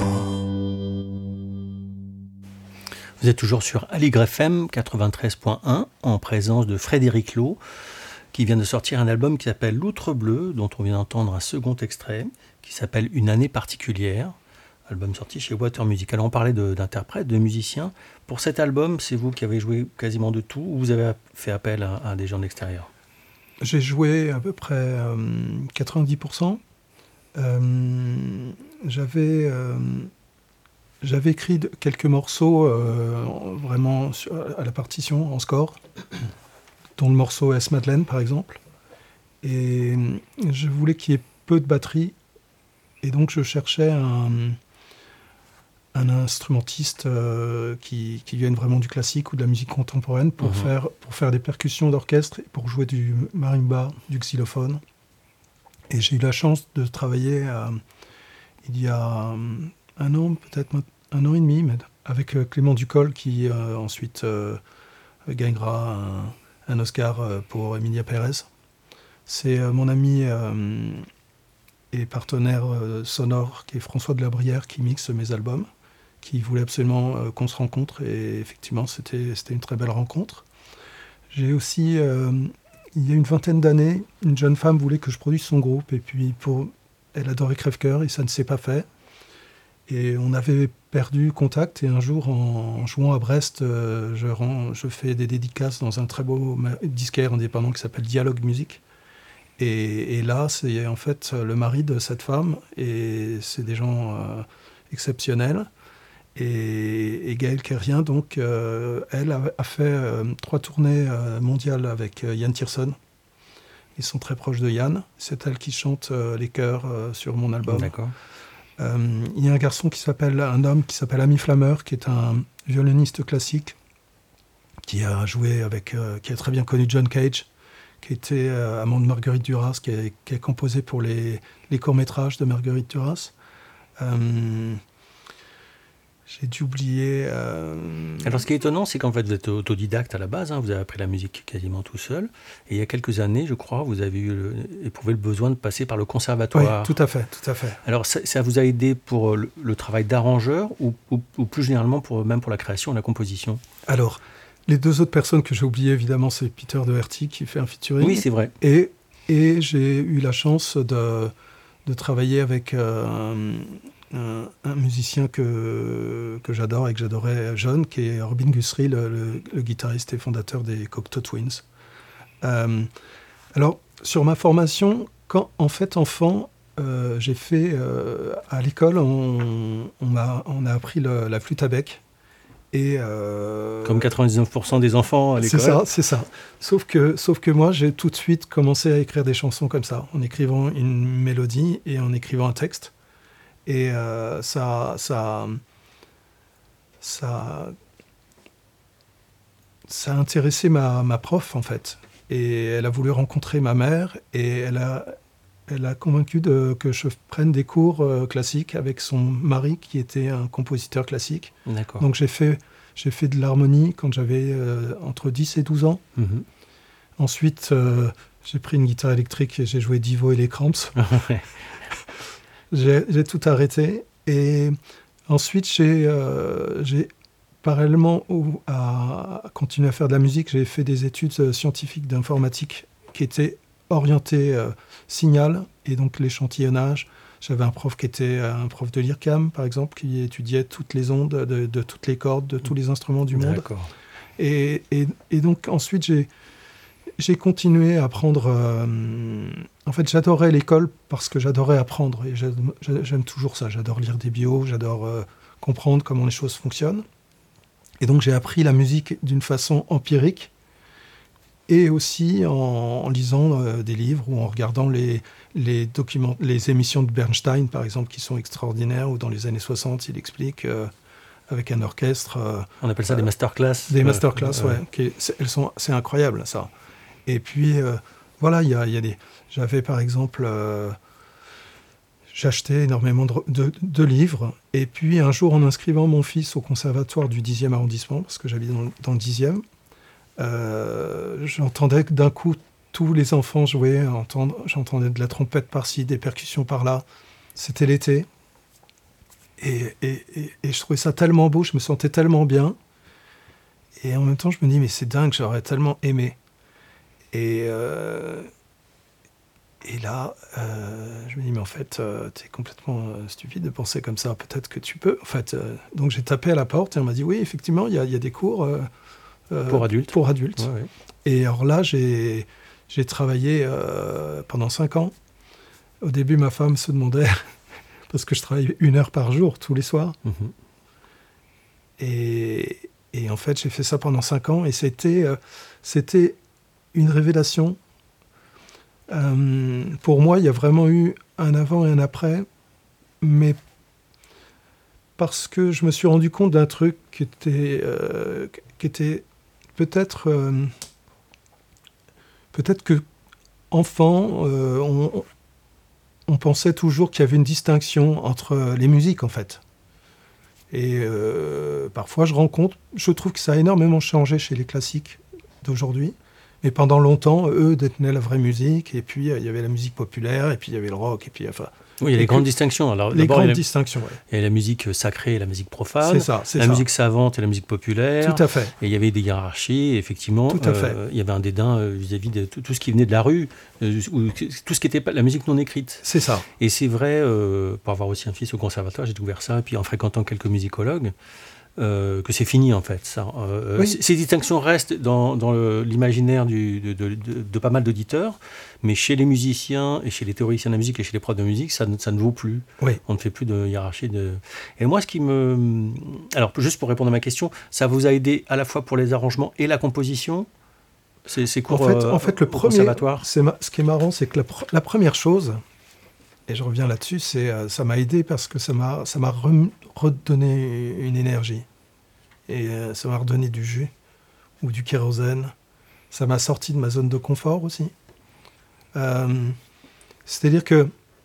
Speaker 2: Vous êtes toujours sur Aligre F M quatre-vingt-treize point un en présence de Frédéric Lo qui vient de sortir un album qui s'appelle L'Outre Bleu, dont on vient d'entendre un second extrait qui s'appelle Une année particulière, album sorti chez Water Music. Alors on parlait de, d'interprètes, de musiciens. Pour cet album, c'est vous qui avez joué quasiment de tout ou vous avez fait appel à, à des gens d'extérieur?
Speaker 3: J'ai joué à peu près euh, quatre-vingt-dix pour cent. Euh, j'avais, euh, j'avais écrit de, quelques morceaux euh, vraiment sur, à la partition, en score, dont le morceau S. Madeleine par exemple. Et je voulais qu'il y ait peu de batterie, et donc je cherchais un, un instrumentiste euh, qui, qui vienne vraiment du classique ou de la musique contemporaine pour, mmh. faire, pour faire des percussions d'orchestre et pour jouer du marimba, du xylophone. Et j'ai eu la chance de travailler euh, il y a un an, peut-être un an et demi, mais avec Clément Ducol, qui euh, ensuite euh, gagnera un, un Oscar pour Emilia Pérez. C'est euh, mon ami euh, et partenaire euh, sonore, qui est François de la Brière, qui mixe mes albums, qui voulait absolument euh, qu'on se rencontre, et effectivement, c'était, c'était une très belle rencontre. J'ai aussi... Euh, Il y a une vingtaine d'années, une jeune femme voulait que je produise son groupe, et puis pour... elle adorait Crève-Cœur, et ça ne s'est pas fait. Et on avait perdu contact, et un jour, en jouant à Brest, euh, je, rends... je fais des dédicaces dans un très beau disquaire indépendant qui s'appelle Dialogue Musique. Et, et là, c'est en fait le mari de cette femme, et c'est des gens euh, exceptionnels. Et, et Gaëlle Kérien, donc, euh, elle a, a fait euh, trois tournées euh, mondiales avec euh, Yann Tiersen. Ils sont très proches de Yann. C'est elle qui chante euh, les chœurs euh, sur mon album.
Speaker 2: D'accord.
Speaker 3: Euh, il y a un garçon qui s'appelle, un homme qui s'appelle Ami Flammer, qui est un violoniste classique, qui a joué avec, euh, qui a très bien connu John Cage, qui était euh, amant de Marguerite Duras, qui a, qui a composé pour les, les courts-métrages de Marguerite Duras. Euh, j'ai dû oublier... Euh...
Speaker 2: Alors, ce qui est étonnant, c'est qu'en fait, vous êtes autodidacte à la base, hein, vous avez appris la musique quasiment tout seul, et il y a quelques années, je crois, vous avez eu le, éprouvé le besoin de passer par le conservatoire.
Speaker 3: Oui, tout à fait, tout à fait.
Speaker 2: Alors, ça, ça vous a aidé pour le, le travail d'arrangeur, ou, ou, ou plus généralement, pour, même pour la création et la composition?
Speaker 3: Alors... Les deux autres personnes que j'ai oubliées, évidemment, c'est Peter Doherty qui fait un featuring.
Speaker 2: Oui, c'est vrai.
Speaker 3: Et, et j'ai eu la chance de, de travailler avec euh, un, un musicien que, que j'adore et que j'adorais jeune, qui est Robin Guthrie, le, le, le guitariste et fondateur des Cocteau Twins. Euh, alors, sur ma formation, quand, en fait, enfant, euh, j'ai fait... Euh, à l'école, on, on, a, on a appris le, la flûte à bec. Et euh,
Speaker 2: Comme quatre-vingt-dix-neuf pour cent des enfants à l'école.
Speaker 3: C'est ça, c'est ça. Sauf que, sauf que moi, j'ai tout de suite commencé à écrire des chansons comme ça, en écrivant une mélodie et en écrivant un texte. Et euh, ça, ça, ça, ça a intéressé ma, ma prof, en fait. Et elle a voulu rencontrer ma mère et elle a, elle a convaincu de, que je prenne des cours euh, classiques avec son mari, qui était un compositeur classique.
Speaker 2: D'accord.
Speaker 3: Donc j'ai fait, j'ai fait de l'harmonie quand j'avais euh, entre dix et douze ans.
Speaker 2: Mm-hmm.
Speaker 3: Ensuite, euh, j'ai pris une guitare électrique et j'ai joué Divo et les Cramps. j'ai, j'ai tout arrêté. Et ensuite, j'ai, euh, j'ai parallèlement au, à, à continuer à faire de la musique, j'ai fait des études scientifiques d'informatique qui étaient orienté euh, signal et donc l'échantillonnage. J'avais un prof qui était un prof de l'I R C A M, par exemple, qui étudiait toutes les ondes de, de toutes les cordes, de tous les instruments du monde.
Speaker 2: D'accord.
Speaker 3: Et, et, et donc ensuite, j'ai, j'ai continué à apprendre... Euh, en fait, j'adorais l'école parce que j'adorais apprendre. Et j'aime, j'aime toujours ça. J'adore lire des bios, j'adore euh, comprendre comment les choses fonctionnent. Et donc j'ai appris la musique d'une façon empirique, et aussi en, en lisant euh, des livres ou en regardant les, les, documents, les émissions de Bernstein, par exemple, qui sont extraordinaires, où dans les années soixante, il explique euh, avec un orchestre... Euh,
Speaker 2: On appelle ça euh, des masterclass.
Speaker 3: Des masterclass, euh, ouais. Qui, c'est, elles sont, c'est incroyable, ça. Et puis, euh, voilà, il y a, y a des... J'avais, par exemple... Euh, j'achetais énormément de, de, de livres. Et puis, un jour, en inscrivant mon fils au conservatoire du dixième arrondissement, parce que j'habite dans, dans le dixième, Euh, j'entendais que d'un coup tous les enfants jouaient, entendre, j'entendais de la trompette par-ci, des percussions par-là. C'était l'été. Et, et, et, et je trouvais ça tellement beau, je me sentais tellement bien. Et en même temps, je me dis, mais c'est dingue, j'aurais tellement aimé. Et, euh, et là, euh, je me dis, mais en fait, euh, t'es complètement euh, stupide de penser comme ça. Peut-être que tu peux. En fait, euh, donc j'ai tapé à la porte et on m'a dit, oui, effectivement, il y, y a des cours... Euh, Euh,
Speaker 2: pour adultes.
Speaker 3: Pour adultes.
Speaker 2: Ouais, ouais.
Speaker 3: Et alors là, j'ai, j'ai travaillé euh, pendant cinq ans. Au début, ma femme se demandait, parce que je travaillais une heure par jour, tous les soirs. Mm-hmm. Et, et en fait, j'ai fait ça pendant cinq ans, et c'était, euh, c'était une révélation. Euh, pour moi, il y a vraiment eu un avant et un après, mais parce que je me suis rendu compte d'un truc qui était... Euh, qui était peut-être, euh, peut-être que enfant, euh, on, on pensait toujours qu'il y avait une distinction entre les musiques, en fait. Et euh, parfois, je rencontre, je trouve que ça a énormément changé chez les classiques d'aujourd'hui. Mais pendant longtemps, eux détenaient la vraie musique, et puis il euh, y avait la musique populaire, et puis il y avait le rock, et puis enfin...
Speaker 2: Oui, il y a les grandes distinctions. Alors,
Speaker 3: les grandes
Speaker 2: il y a la,
Speaker 3: distinctions, oui.
Speaker 2: Il y a la musique sacrée et la musique profane.
Speaker 3: C'est ça, c'est
Speaker 2: la
Speaker 3: ça.
Speaker 2: musique savante et la musique populaire.
Speaker 3: Tout à fait.
Speaker 2: Et il y avait des hiérarchies, effectivement.
Speaker 3: Tout à fait.
Speaker 2: Euh, il y avait un dédain euh, vis-à-vis de tout, tout ce qui venait de la rue, euh, ou tout ce qui était la musique non écrite.
Speaker 3: C'est ça.
Speaker 2: Et c'est vrai, euh, pour avoir aussi un fils au conservatoire, j'ai découvert ça, et puis en fréquentant quelques musicologues, euh, que c'est fini en fait. Ça. Euh,
Speaker 3: Oui.
Speaker 2: c- Ces distinctions restent dans, dans le- l'imaginaire du, de, de- de- de pas mal d'auditeurs, mais chez les musiciens et chez les théoriciens de la musique et chez les profs de musique, ça, ne- ça ne vaut plus.
Speaker 3: Oui.
Speaker 2: On ne fait plus de hiérarchie. De... Et moi, ce qui me... Alors, juste pour répondre à ma question, ça vous a aidé à la fois pour les arrangements et la composition? C'est, c'est cours
Speaker 3: En fait,
Speaker 2: euh,
Speaker 3: en fait, le
Speaker 2: au
Speaker 3: premier,
Speaker 2: conservatoire.
Speaker 3: c'est ma- ce qui est marrant, c'est que la, pr- la première chose, et je reviens là-dessus, c'est euh, ça m'a aidé parce que ça m'a, ça m'a rem- redonné une énergie. Et euh, ça m'a redonné du jus ou du kérosène. Ça m'a sorti de ma zone de confort aussi. Euh, c'est-à-dire que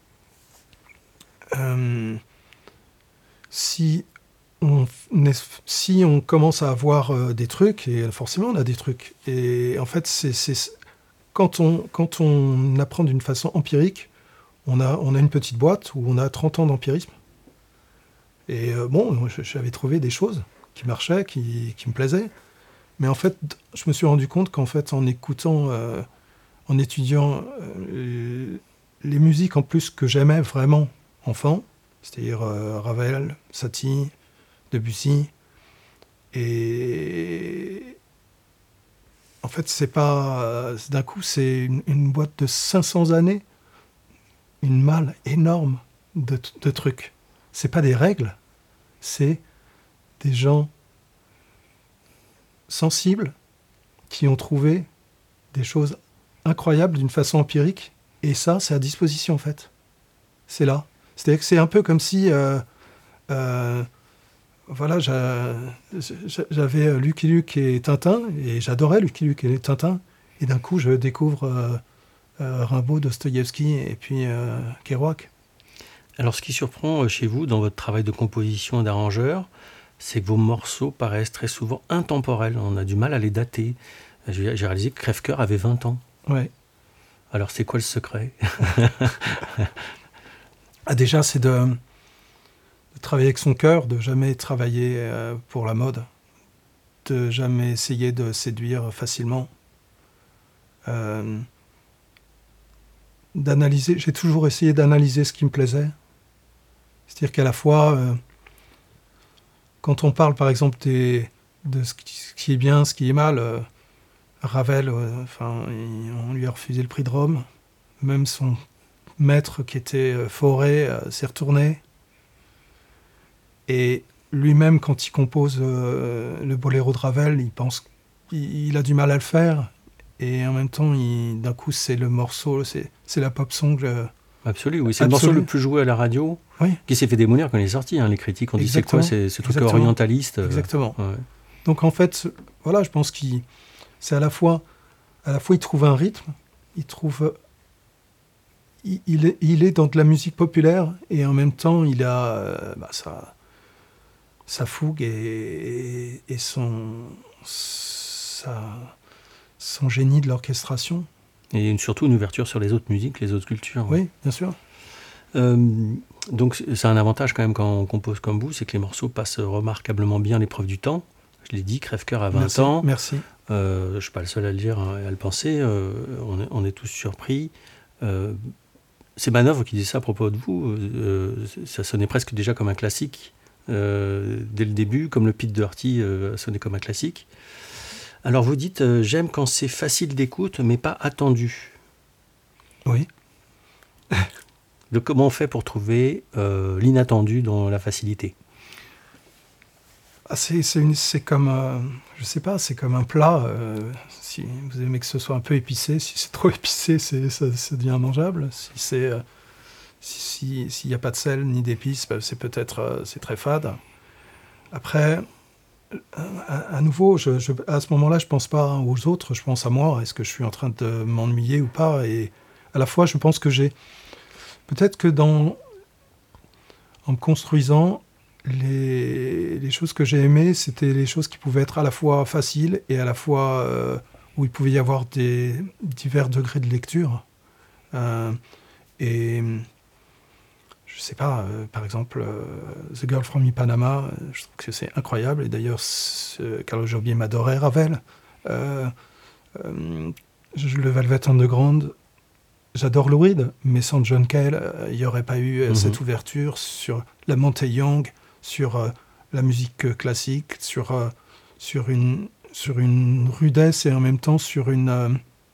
Speaker 3: euh, si, on, f- si on commence à avoir euh, des trucs, et forcément on a des trucs, et en fait, c'est, c'est, quand, on, quand on apprend d'une façon empirique, on a, on a une petite boîte où on a trente ans d'empirisme. Et euh, bon, je- j'avais trouvé des choses qui marchaient, qui, qui me plaisaient. Mais en fait, je me suis rendu compte qu'en fait, en écoutant, euh, en étudiant euh, les musiques en plus que j'aimais vraiment enfant, c'est-à-dire euh, Ravel, Satie, Debussy, et en fait, c'est pas, euh, d'un coup, c'est une, une boîte de cinq cents années, une malle énorme de, de trucs. C'est pas des règles, c'est des gens sensibles qui ont trouvé des choses incroyables d'une façon empirique, et ça, c'est à disposition en fait. C'est là. C'est-à-dire que c'est un peu comme si, euh, euh, voilà, j'a- j'a- j'avais Lucky Luke et Tintin, et j'adorais Lucky Luke et Tintin, et d'un coup, je découvre euh, euh, Rimbaud, Dostoïevski, et puis euh, Kerouac.
Speaker 2: Alors, ce qui surprend chez vous, dans votre travail de composition et d'arrangeur, c'est que vos morceaux paraissent très souvent intemporels. On a du mal à les dater. J'ai j'ai réalisé que Crève-Cœur avait vingt ans.
Speaker 3: Ouais.
Speaker 2: Alors, c'est quoi le secret?
Speaker 3: Ah, déjà, c'est de, de travailler avec son cœur, de jamais travailler euh, pour la mode, de jamais essayer de séduire facilement. Euh, d'analyser, j'ai toujours essayé d'analyser ce qui me plaisait. C'est-à-dire qu'à la fois, euh, quand on parle par exemple des, de ce qui, ce qui est bien, ce qui est mal, euh, Ravel, euh, enfin, il- on lui a refusé le prix de Rome, même son maître qui était euh, Fauré euh, s'est retourné. Et lui-même, quand il compose euh, le boléro de Ravel, il pense qu'il il a du mal à le faire. Et en même temps, il- d'un coup, c'est le morceau, c'est, c'est la pop song. euh,
Speaker 2: Absolument, oui. C'est le morceau
Speaker 3: Absolu.
Speaker 2: le plus joué à la radio,
Speaker 3: Oui.
Speaker 2: qui s'est fait démolir quand il est sorti. Hein. Les critiques ont dit c'est quoi,
Speaker 3: Exactement.
Speaker 2: c'est ce truc
Speaker 3: Exactement.
Speaker 2: orientaliste. euh,
Speaker 3: Exactement.
Speaker 2: ouais.
Speaker 3: Donc en fait, voilà, je pense qu'il c'est à la fois, à la fois il trouve un rythme, il trouve, il, il est, il est dans de la musique populaire et en même temps il a euh, bah, sa, sa fougue et, et son, sa, son génie de l'orchestration.
Speaker 2: Et une- surtout une ouverture sur les autres musiques, les autres cultures.
Speaker 3: Oui, bien sûr.
Speaker 2: Euh, donc c'est un avantage quand même quand on compose comme vous, c'est que les morceaux passent remarquablement bien l'épreuve du temps. Je l'ai dit, Crève-Cœur à vingt
Speaker 3: Merci.
Speaker 2: ans.
Speaker 3: Merci.
Speaker 2: Euh, je ne suis pas le seul à le dire hein, et à le penser. Euh, on, est, on est tous surpris. Euh, c'est Manœuvre qui dit ça à propos de vous. Euh, ça sonnait presque déjà comme un classique euh, dès le début, comme le Pete Doherty euh, sonnait comme un classique. Alors vous dites, euh, j'aime quand c'est facile d'écoute, mais pas attendu.
Speaker 3: Oui.
Speaker 2: De comment on fait pour trouver euh, l'inattendu dans la facilité?
Speaker 3: Ah, c'est, c'est, une, c'est comme, euh, je sais pas, c'est comme un plat. Euh, si vous aimez que ce soit un peu épicé, si c'est trop épicé, c'est, ça, ça devient mangeable. Si c'est, euh, si, s'il n'y a pas de sel ni d'épices, bah, c'est peut-être, euh, c'est très fade. Après, à, à nouveau, je, je, à ce moment-là, je pense pas aux autres, je pense à moi. Est-ce que je suis en train de m'ennuyer ou pas? Et à la fois, je pense que j'ai, peut-être que dans, en me construisant. Les, les choses que j'ai aimées, c'était les choses qui pouvaient être à la fois faciles et à la fois euh, où il pouvait y avoir des divers degrés de lecture. Euh, et je sais pas, euh, par exemple, euh, The Girl from Ipanema, euh, je trouve que c'est incroyable. Et d'ailleurs, ce, Carlo Jorbier m'adorait, Ravel. Euh, euh, je, le Velvet Underground, j'adore Lou Reed, mais sans John Cale, il euh, n'y aurait pas eu euh, mm-hmm. cette ouverture sur la Monte Young, sur euh, la musique classique, sur, euh, sur, une, sur une rudesse et en même temps sur une, euh,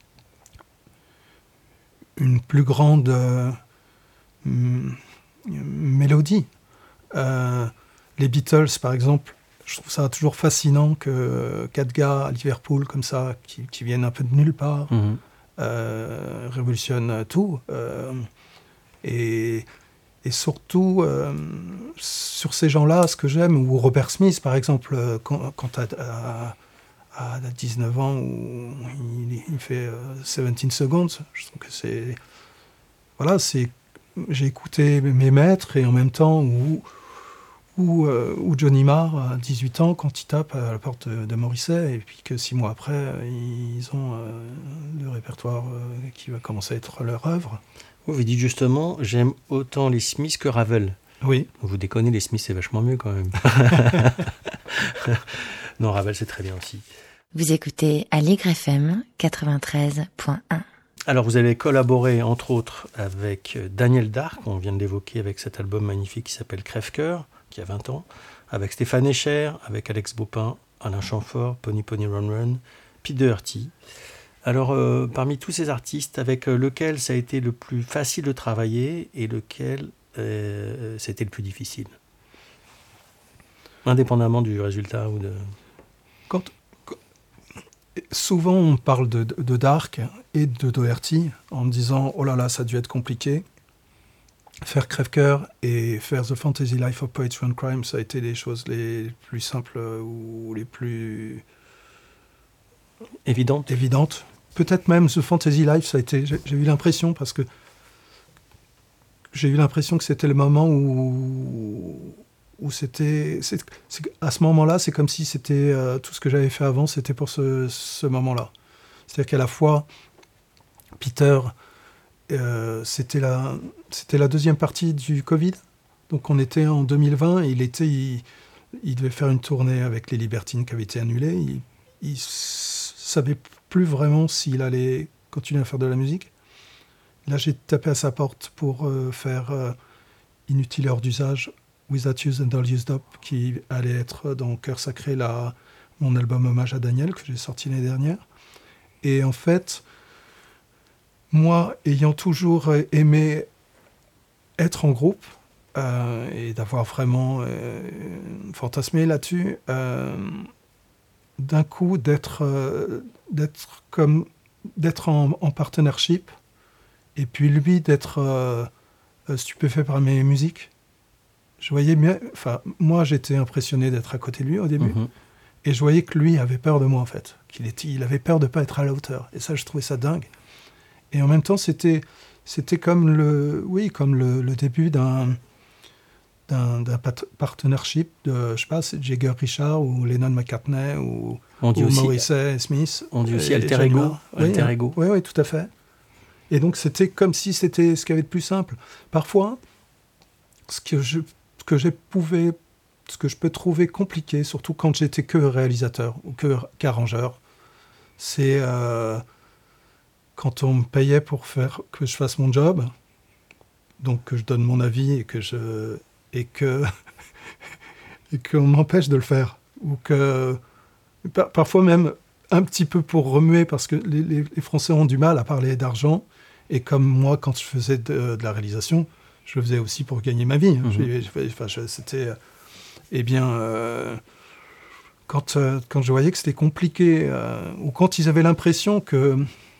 Speaker 3: une plus grande euh, m- mélodie. Euh, les Beatles, par exemple, je trouve ça toujours fascinant que quatre gars à Liverpool, comme ça, qui, qui viennent un peu de nulle part, mmh. euh, révolutionnent tout. Euh, et, et surtout, euh, sur ces gens-là, ce que j'aime, ou Robert Smith, par exemple, quand, quand à, à, à dix-neuf ans, où il, il fait euh, dix-sept Seconds, je trouve que c'est... Voilà, c'est... J'ai écouté mes maîtres, et en même temps, où... Ou, euh, ou Johnny Marr, à dix-huit ans, quand il tape à la porte de, de Morrissey, et puis que six mois après, ils ont euh, le répertoire euh, qui va commencer à être leur œuvre.
Speaker 2: Vous dites justement, j'aime autant les Smiths que Ravel.
Speaker 3: Oui.
Speaker 2: Vous déconnez, les Smiths, c'est vachement mieux quand même. Non, Ravel, c'est très bien aussi.
Speaker 5: Vous écoutez Aligre F M quatre-vingt-treize point un.
Speaker 2: Alors, vous avez collaboré, entre autres, avec Daniel Darc, on vient de l'évoquer avec cet album magnifique qui s'appelle Crève-Cœur, qui a vingt ans, avec Stéphane Escher, avec Alex Baupin, Alain Chamfort, Pony Pony Run Run, Pete Doherty. Alors, euh, parmi tous ces artistes, avec lequel ça a été le plus facile de travailler et lequel euh, c'était le plus difficile, indépendamment du résultat ou de...
Speaker 3: Quand, quand, souvent, on parle de, de, de Darc et de Doherty en disant « Oh là là, ça a dû être compliqué ». Faire Crève-Cœur et faire The Fantasy Life of Poetry and Crime, ça a été les choses les plus simples ou les plus...
Speaker 2: Évidentes.
Speaker 3: Évidentes. Peut-être même The Fantasy Life, ça a été... J'ai, j'ai eu l'impression, parce que j'ai eu l'impression que c'était le moment où, où c'était... C'est, c'est, à ce moment-là, c'est comme si c'était euh, tout ce que j'avais fait avant, c'était pour ce, ce moment-là. C'est-à-dire qu'à la fois, Peter... Euh, c'était, la, c'était la deuxième partie du Covid. Donc on était en deux mille vingt et il, était, il, il devait faire une tournée avec les Libertines qui avait été annulée. Il ne savait plus vraiment s'il allait continuer à faire de la musique. Là, j'ai tapé à sa porte pour euh, faire euh, Inutile et hors d'usage, Without Use and All Used Up, qui allait être dans Cœur Sacré, la, mon album hommage à Daniel, que j'ai sorti l'année dernière. Et en fait... Moi, ayant toujours aimé être en groupe euh, et d'avoir vraiment euh, fantasmé là-dessus, euh, d'un coup, d'être, euh, d'être, comme, d'être en, en partnership et puis lui d'être euh, stupéfait par mes musiques. Je voyais bien, enfin, moi, j'étais impressionné d'être à côté de lui au début mm-hmm. et je voyais que lui avait peur de moi, en fait, qu'il était, il avait peur de ne pas être à la hauteur. Et ça, je trouvais ça dingue. Et en même temps, c'était, c'était comme le, oui, comme le, le début d'un, d'un, d'un pat- partnership de, je sais pas, c'est Jagger Richard ou Lennon-McCartney ou,
Speaker 2: on dit
Speaker 3: ou
Speaker 2: aussi,
Speaker 3: Morrissey Smith.
Speaker 2: On dit aussi alter ego.
Speaker 3: Oui,
Speaker 2: alter ego.
Speaker 3: Oui, oui, tout à fait. Et donc, c'était comme si c'était ce qu'il y avait de plus simple. Parfois, ce que je, ce que j'ai pouvé, ce que je peux trouver compliqué, surtout quand j'étais que réalisateur ou que, qu'arrangeur, c'est... Euh, quand on me payait pour faire que je fasse mon job, donc que je donne mon avis et que je et que et qu'on m'empêche de le faire, ou que par, parfois même un petit peu pour remuer, parce que les, les, les Français ont du mal à parler d'argent, et comme moi, quand je faisais de, de la réalisation, je le faisais aussi pour gagner ma vie. Mmh. Je, je, enfin, je, c'était eh bien euh, quand euh, quand je voyais que c'était compliqué, euh, ou quand ils avaient l'impression que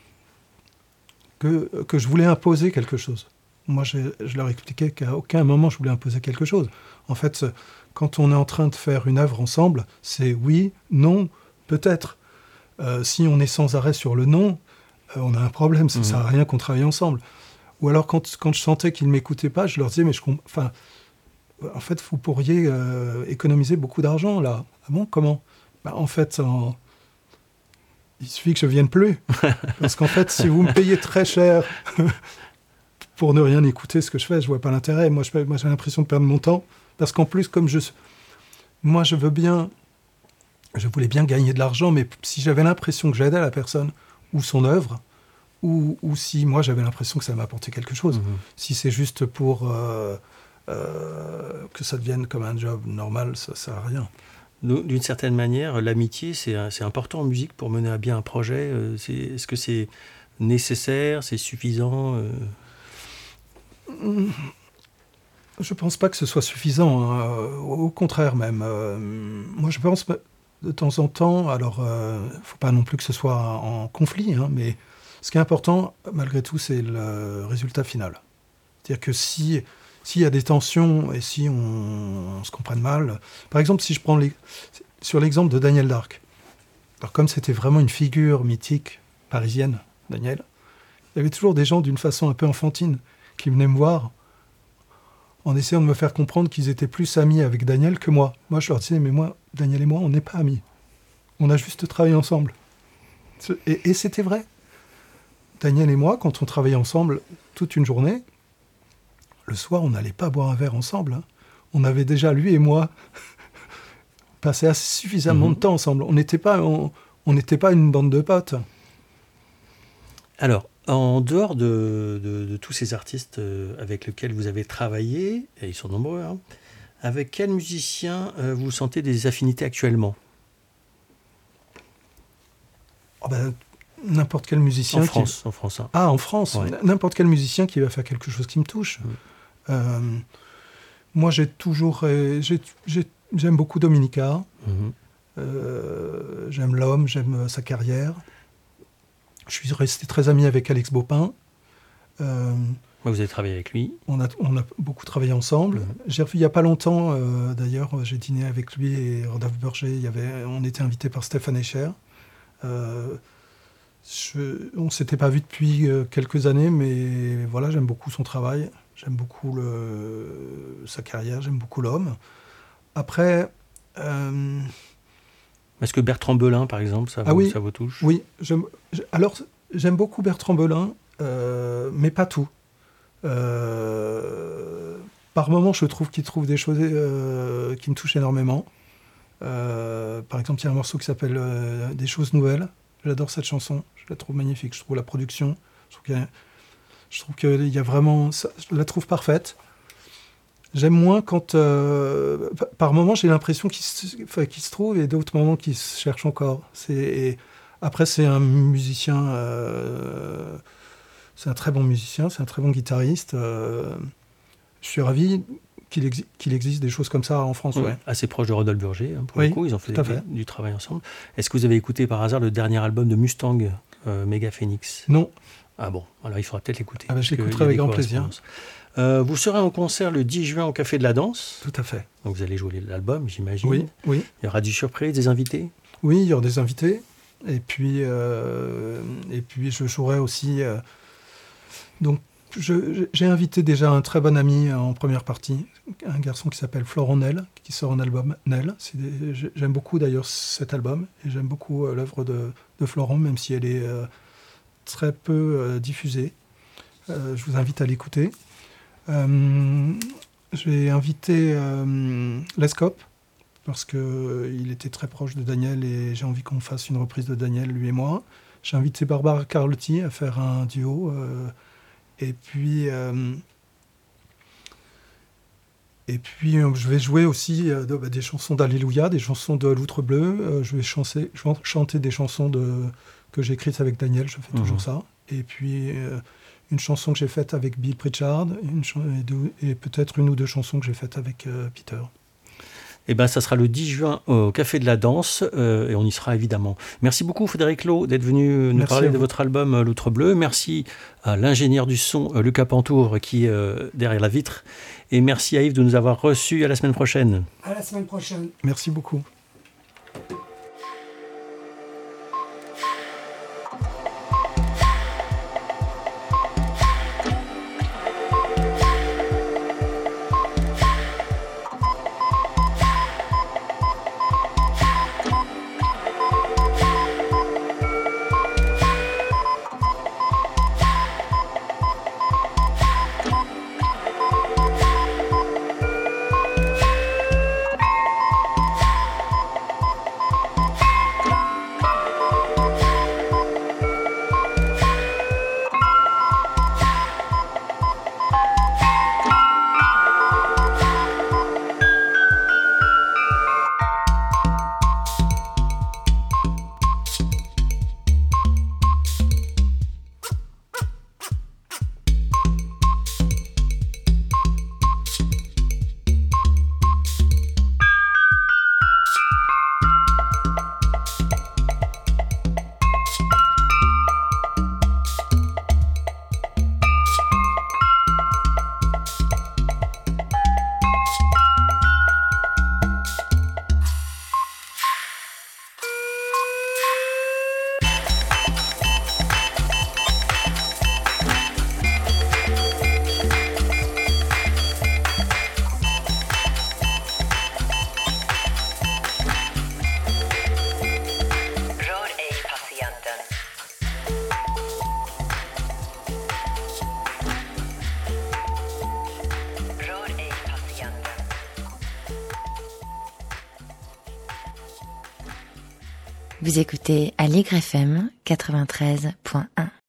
Speaker 3: Que, que je voulais imposer quelque chose. Moi, je, je leur expliquais qu'à aucun moment je voulais imposer quelque chose. En fait, quand on est en train de faire une œuvre ensemble, c'est oui, non, peut-être. Euh, si on est sans arrêt sur le non, euh, on a un problème, ça ne mmh. sert à rien qu'on travaille ensemble. Ou alors, quand, quand je sentais qu'ils ne m'écoutaient pas, je leur disais, mais je comp- enfin, en fait, vous pourriez euh, économiser beaucoup d'argent, là. Ah bon, comment ? Bah, en fait, en... il suffit que je ne vienne plus. Parce qu'en fait, si vous me payez très cher pour ne rien écouter ce que je fais, je ne vois pas l'intérêt. Moi, je, moi, j'ai l'impression de perdre mon temps. Parce qu'en plus, comme je... Moi, je veux bien... Je voulais bien gagner de l'argent, mais si j'avais l'impression que j'aidais la personne ou son œuvre, ou, ou si moi, j'avais l'impression que ça m'apportait quelque chose, mmh. si c'est juste pour... Euh, euh, que ça devienne comme un job normal, ça ne sert à rien.
Speaker 2: D'une certaine manière, l'amitié, c'est, c'est important en musique pour mener à bien un projet. C'est, est-ce que c'est nécessaire, c'est suffisant euh...
Speaker 3: Je ne pense pas que ce soit suffisant, hein. Au contraire même. Euh, moi je pense de temps en temps, alors il euh, ne faut pas non plus que ce soit en conflit, hein, mais ce qui est important malgré tout c'est le résultat final. C'est-à-dire que si, s'il y a des tensions et si on, on se comprenne mal, par exemple si je prends les, sur l'exemple de Daniel Darc, alors comme c'était vraiment une figure mythique parisienne, Daniel, il y avait toujours des gens d'une façon un peu enfantine qui venaient me voir en essayant de me faire comprendre qu'ils étaient plus amis avec Daniel que moi. Moi, je leur disais, mais moi, Daniel et moi, on n'est pas amis. On a juste travaillé ensemble. Et, et c'était vrai. Daniel et moi, quand on travaillait ensemble toute une journée, le soir, on n'allait pas boire un verre ensemble. Hein. On avait déjà, lui et moi, passé assez suffisamment mmh. de temps ensemble. On n'était pas, on, on n'était pas une bande de potes.
Speaker 2: Alors, en dehors de, de, de tous ces artistes avec lesquels vous avez travaillé, et ils sont nombreux, hein, avec quels musiciens euh, vous sentez des affinités actuellement ?
Speaker 3: Oh ben, n'importe quel musicien.
Speaker 2: En France,
Speaker 3: qui...
Speaker 2: en France. Hein.
Speaker 3: Ah, en France, ouais. N'importe quel musicien qui va faire quelque chose qui me touche. Mmh. Euh, moi, j'ai toujours, j'ai, j'ai, j'aime beaucoup Dominica. Mmh. Euh, j'aime l'homme, j'aime sa carrière. Je suis resté très ami avec Alex Baupin. Euh,
Speaker 2: Vous avez travaillé avec lui.
Speaker 3: On a, on a beaucoup travaillé ensemble. Mmh. J'ai revu il n'y a pas longtemps, euh, d'ailleurs, j'ai dîné avec lui et Rodolphe Berger. Il y avait, on était invité par Stéphane Escher. Euh, je, on ne s'était pas vu depuis euh, quelques années, mais voilà, j'aime beaucoup son travail. J'aime beaucoup le, sa carrière, j'aime beaucoup l'homme. Après... Euh,
Speaker 2: Est-ce que Bertrand Belin, par exemple, ça,
Speaker 3: ah
Speaker 2: vous,
Speaker 3: oui,
Speaker 2: ça vous touche ?
Speaker 3: Oui. J'aime, alors, j'aime beaucoup Bertrand Belin, euh, mais pas tout. Euh, par moments, je trouve qu'il trouve des choses euh, qui me touchent énormément. Euh, par exemple, il y a un morceau qui s'appelle euh, « Des choses nouvelles ». J'adore cette chanson. Je la trouve magnifique. Je trouve la production. Je trouve qu'il y a, je trouve qu'il y a vraiment... Ça, je la trouve parfaite. J'aime moins quand, euh, par moments, j'ai l'impression qu'il se, enfin, qu'il se trouve et d'autres moments qu'il se cherche encore. C'est, et après, c'est un musicien, euh, c'est un très bon musicien, c'est un très bon guitariste. Euh, je suis ravi qu'il, exi- qu'il existe des choses comme ça en France.
Speaker 2: Ouais.
Speaker 3: Ouais.
Speaker 2: Assez proche de Rodolphe Burger, hein, pour
Speaker 3: oui,
Speaker 2: le coup, ils ont fait,
Speaker 3: fait.
Speaker 2: Du, du travail ensemble. Est-ce que vous avez écouté par hasard le dernier album de Mustang, euh, Mega Phoenix ?
Speaker 3: Non.
Speaker 2: Ah bon, alors il faudra peut-être l'écouter.
Speaker 3: Ah ben, je l'écouterai avec grand plaisir.
Speaker 2: Euh, vous serez en concert le dix juin au Café de la Danse.
Speaker 3: Tout à fait.
Speaker 2: Donc vous allez jouer l'album, j'imagine.
Speaker 3: Oui, oui.
Speaker 2: Il y aura des surprises, des invités.
Speaker 3: Oui, il y aura des invités. Et puis, euh, et puis je jouerai aussi. Euh, donc, je, j'ai invité déjà un très bon ami en première partie, un garçon qui s'appelle Florent Nel, qui sort un album Nel. C'est des, j'aime beaucoup d'ailleurs cet album et j'aime beaucoup euh, l'œuvre de, de Florent, même si elle est euh, très peu euh, diffusée. Euh, je vous invite à l'écouter. Euh, j'ai invité euh, Lescope parce qu'il euh, était très proche de Daniel et j'ai envie qu'on fasse une reprise de Daniel, lui et moi. J'ai invité Barbara Carlotti à faire un duo euh, et puis euh, et puis euh, je vais jouer aussi euh, de, bah, des chansons d'Alléluia, des chansons de Loutre Bleu. Euh, je vais chanter, chanter des chansons de, que j'ai écrites avec Daniel, je fais mmh. toujours ça. Et puis euh, une chanson que j'ai faite avec Bill Pritchard une ch- et, deux, et peut-être une ou deux chansons que j'ai faites avec euh, Peter.
Speaker 2: Eh bien, ça sera le dix juin au Café de la Danse euh, et on y sera évidemment. Merci beaucoup Frédéric Lowe d'être venu nous Merci parler de votre album euh, Loutre Bleu. Merci à l'ingénieur du son euh, Lucas Pantour qui est euh, derrière la vitre. Et merci à Yves de nous avoir reçus. À la semaine prochaine.
Speaker 1: À la semaine prochaine.
Speaker 3: Merci beaucoup.
Speaker 5: Vous écoutez Aligre F M quatre-vingt-treize point un.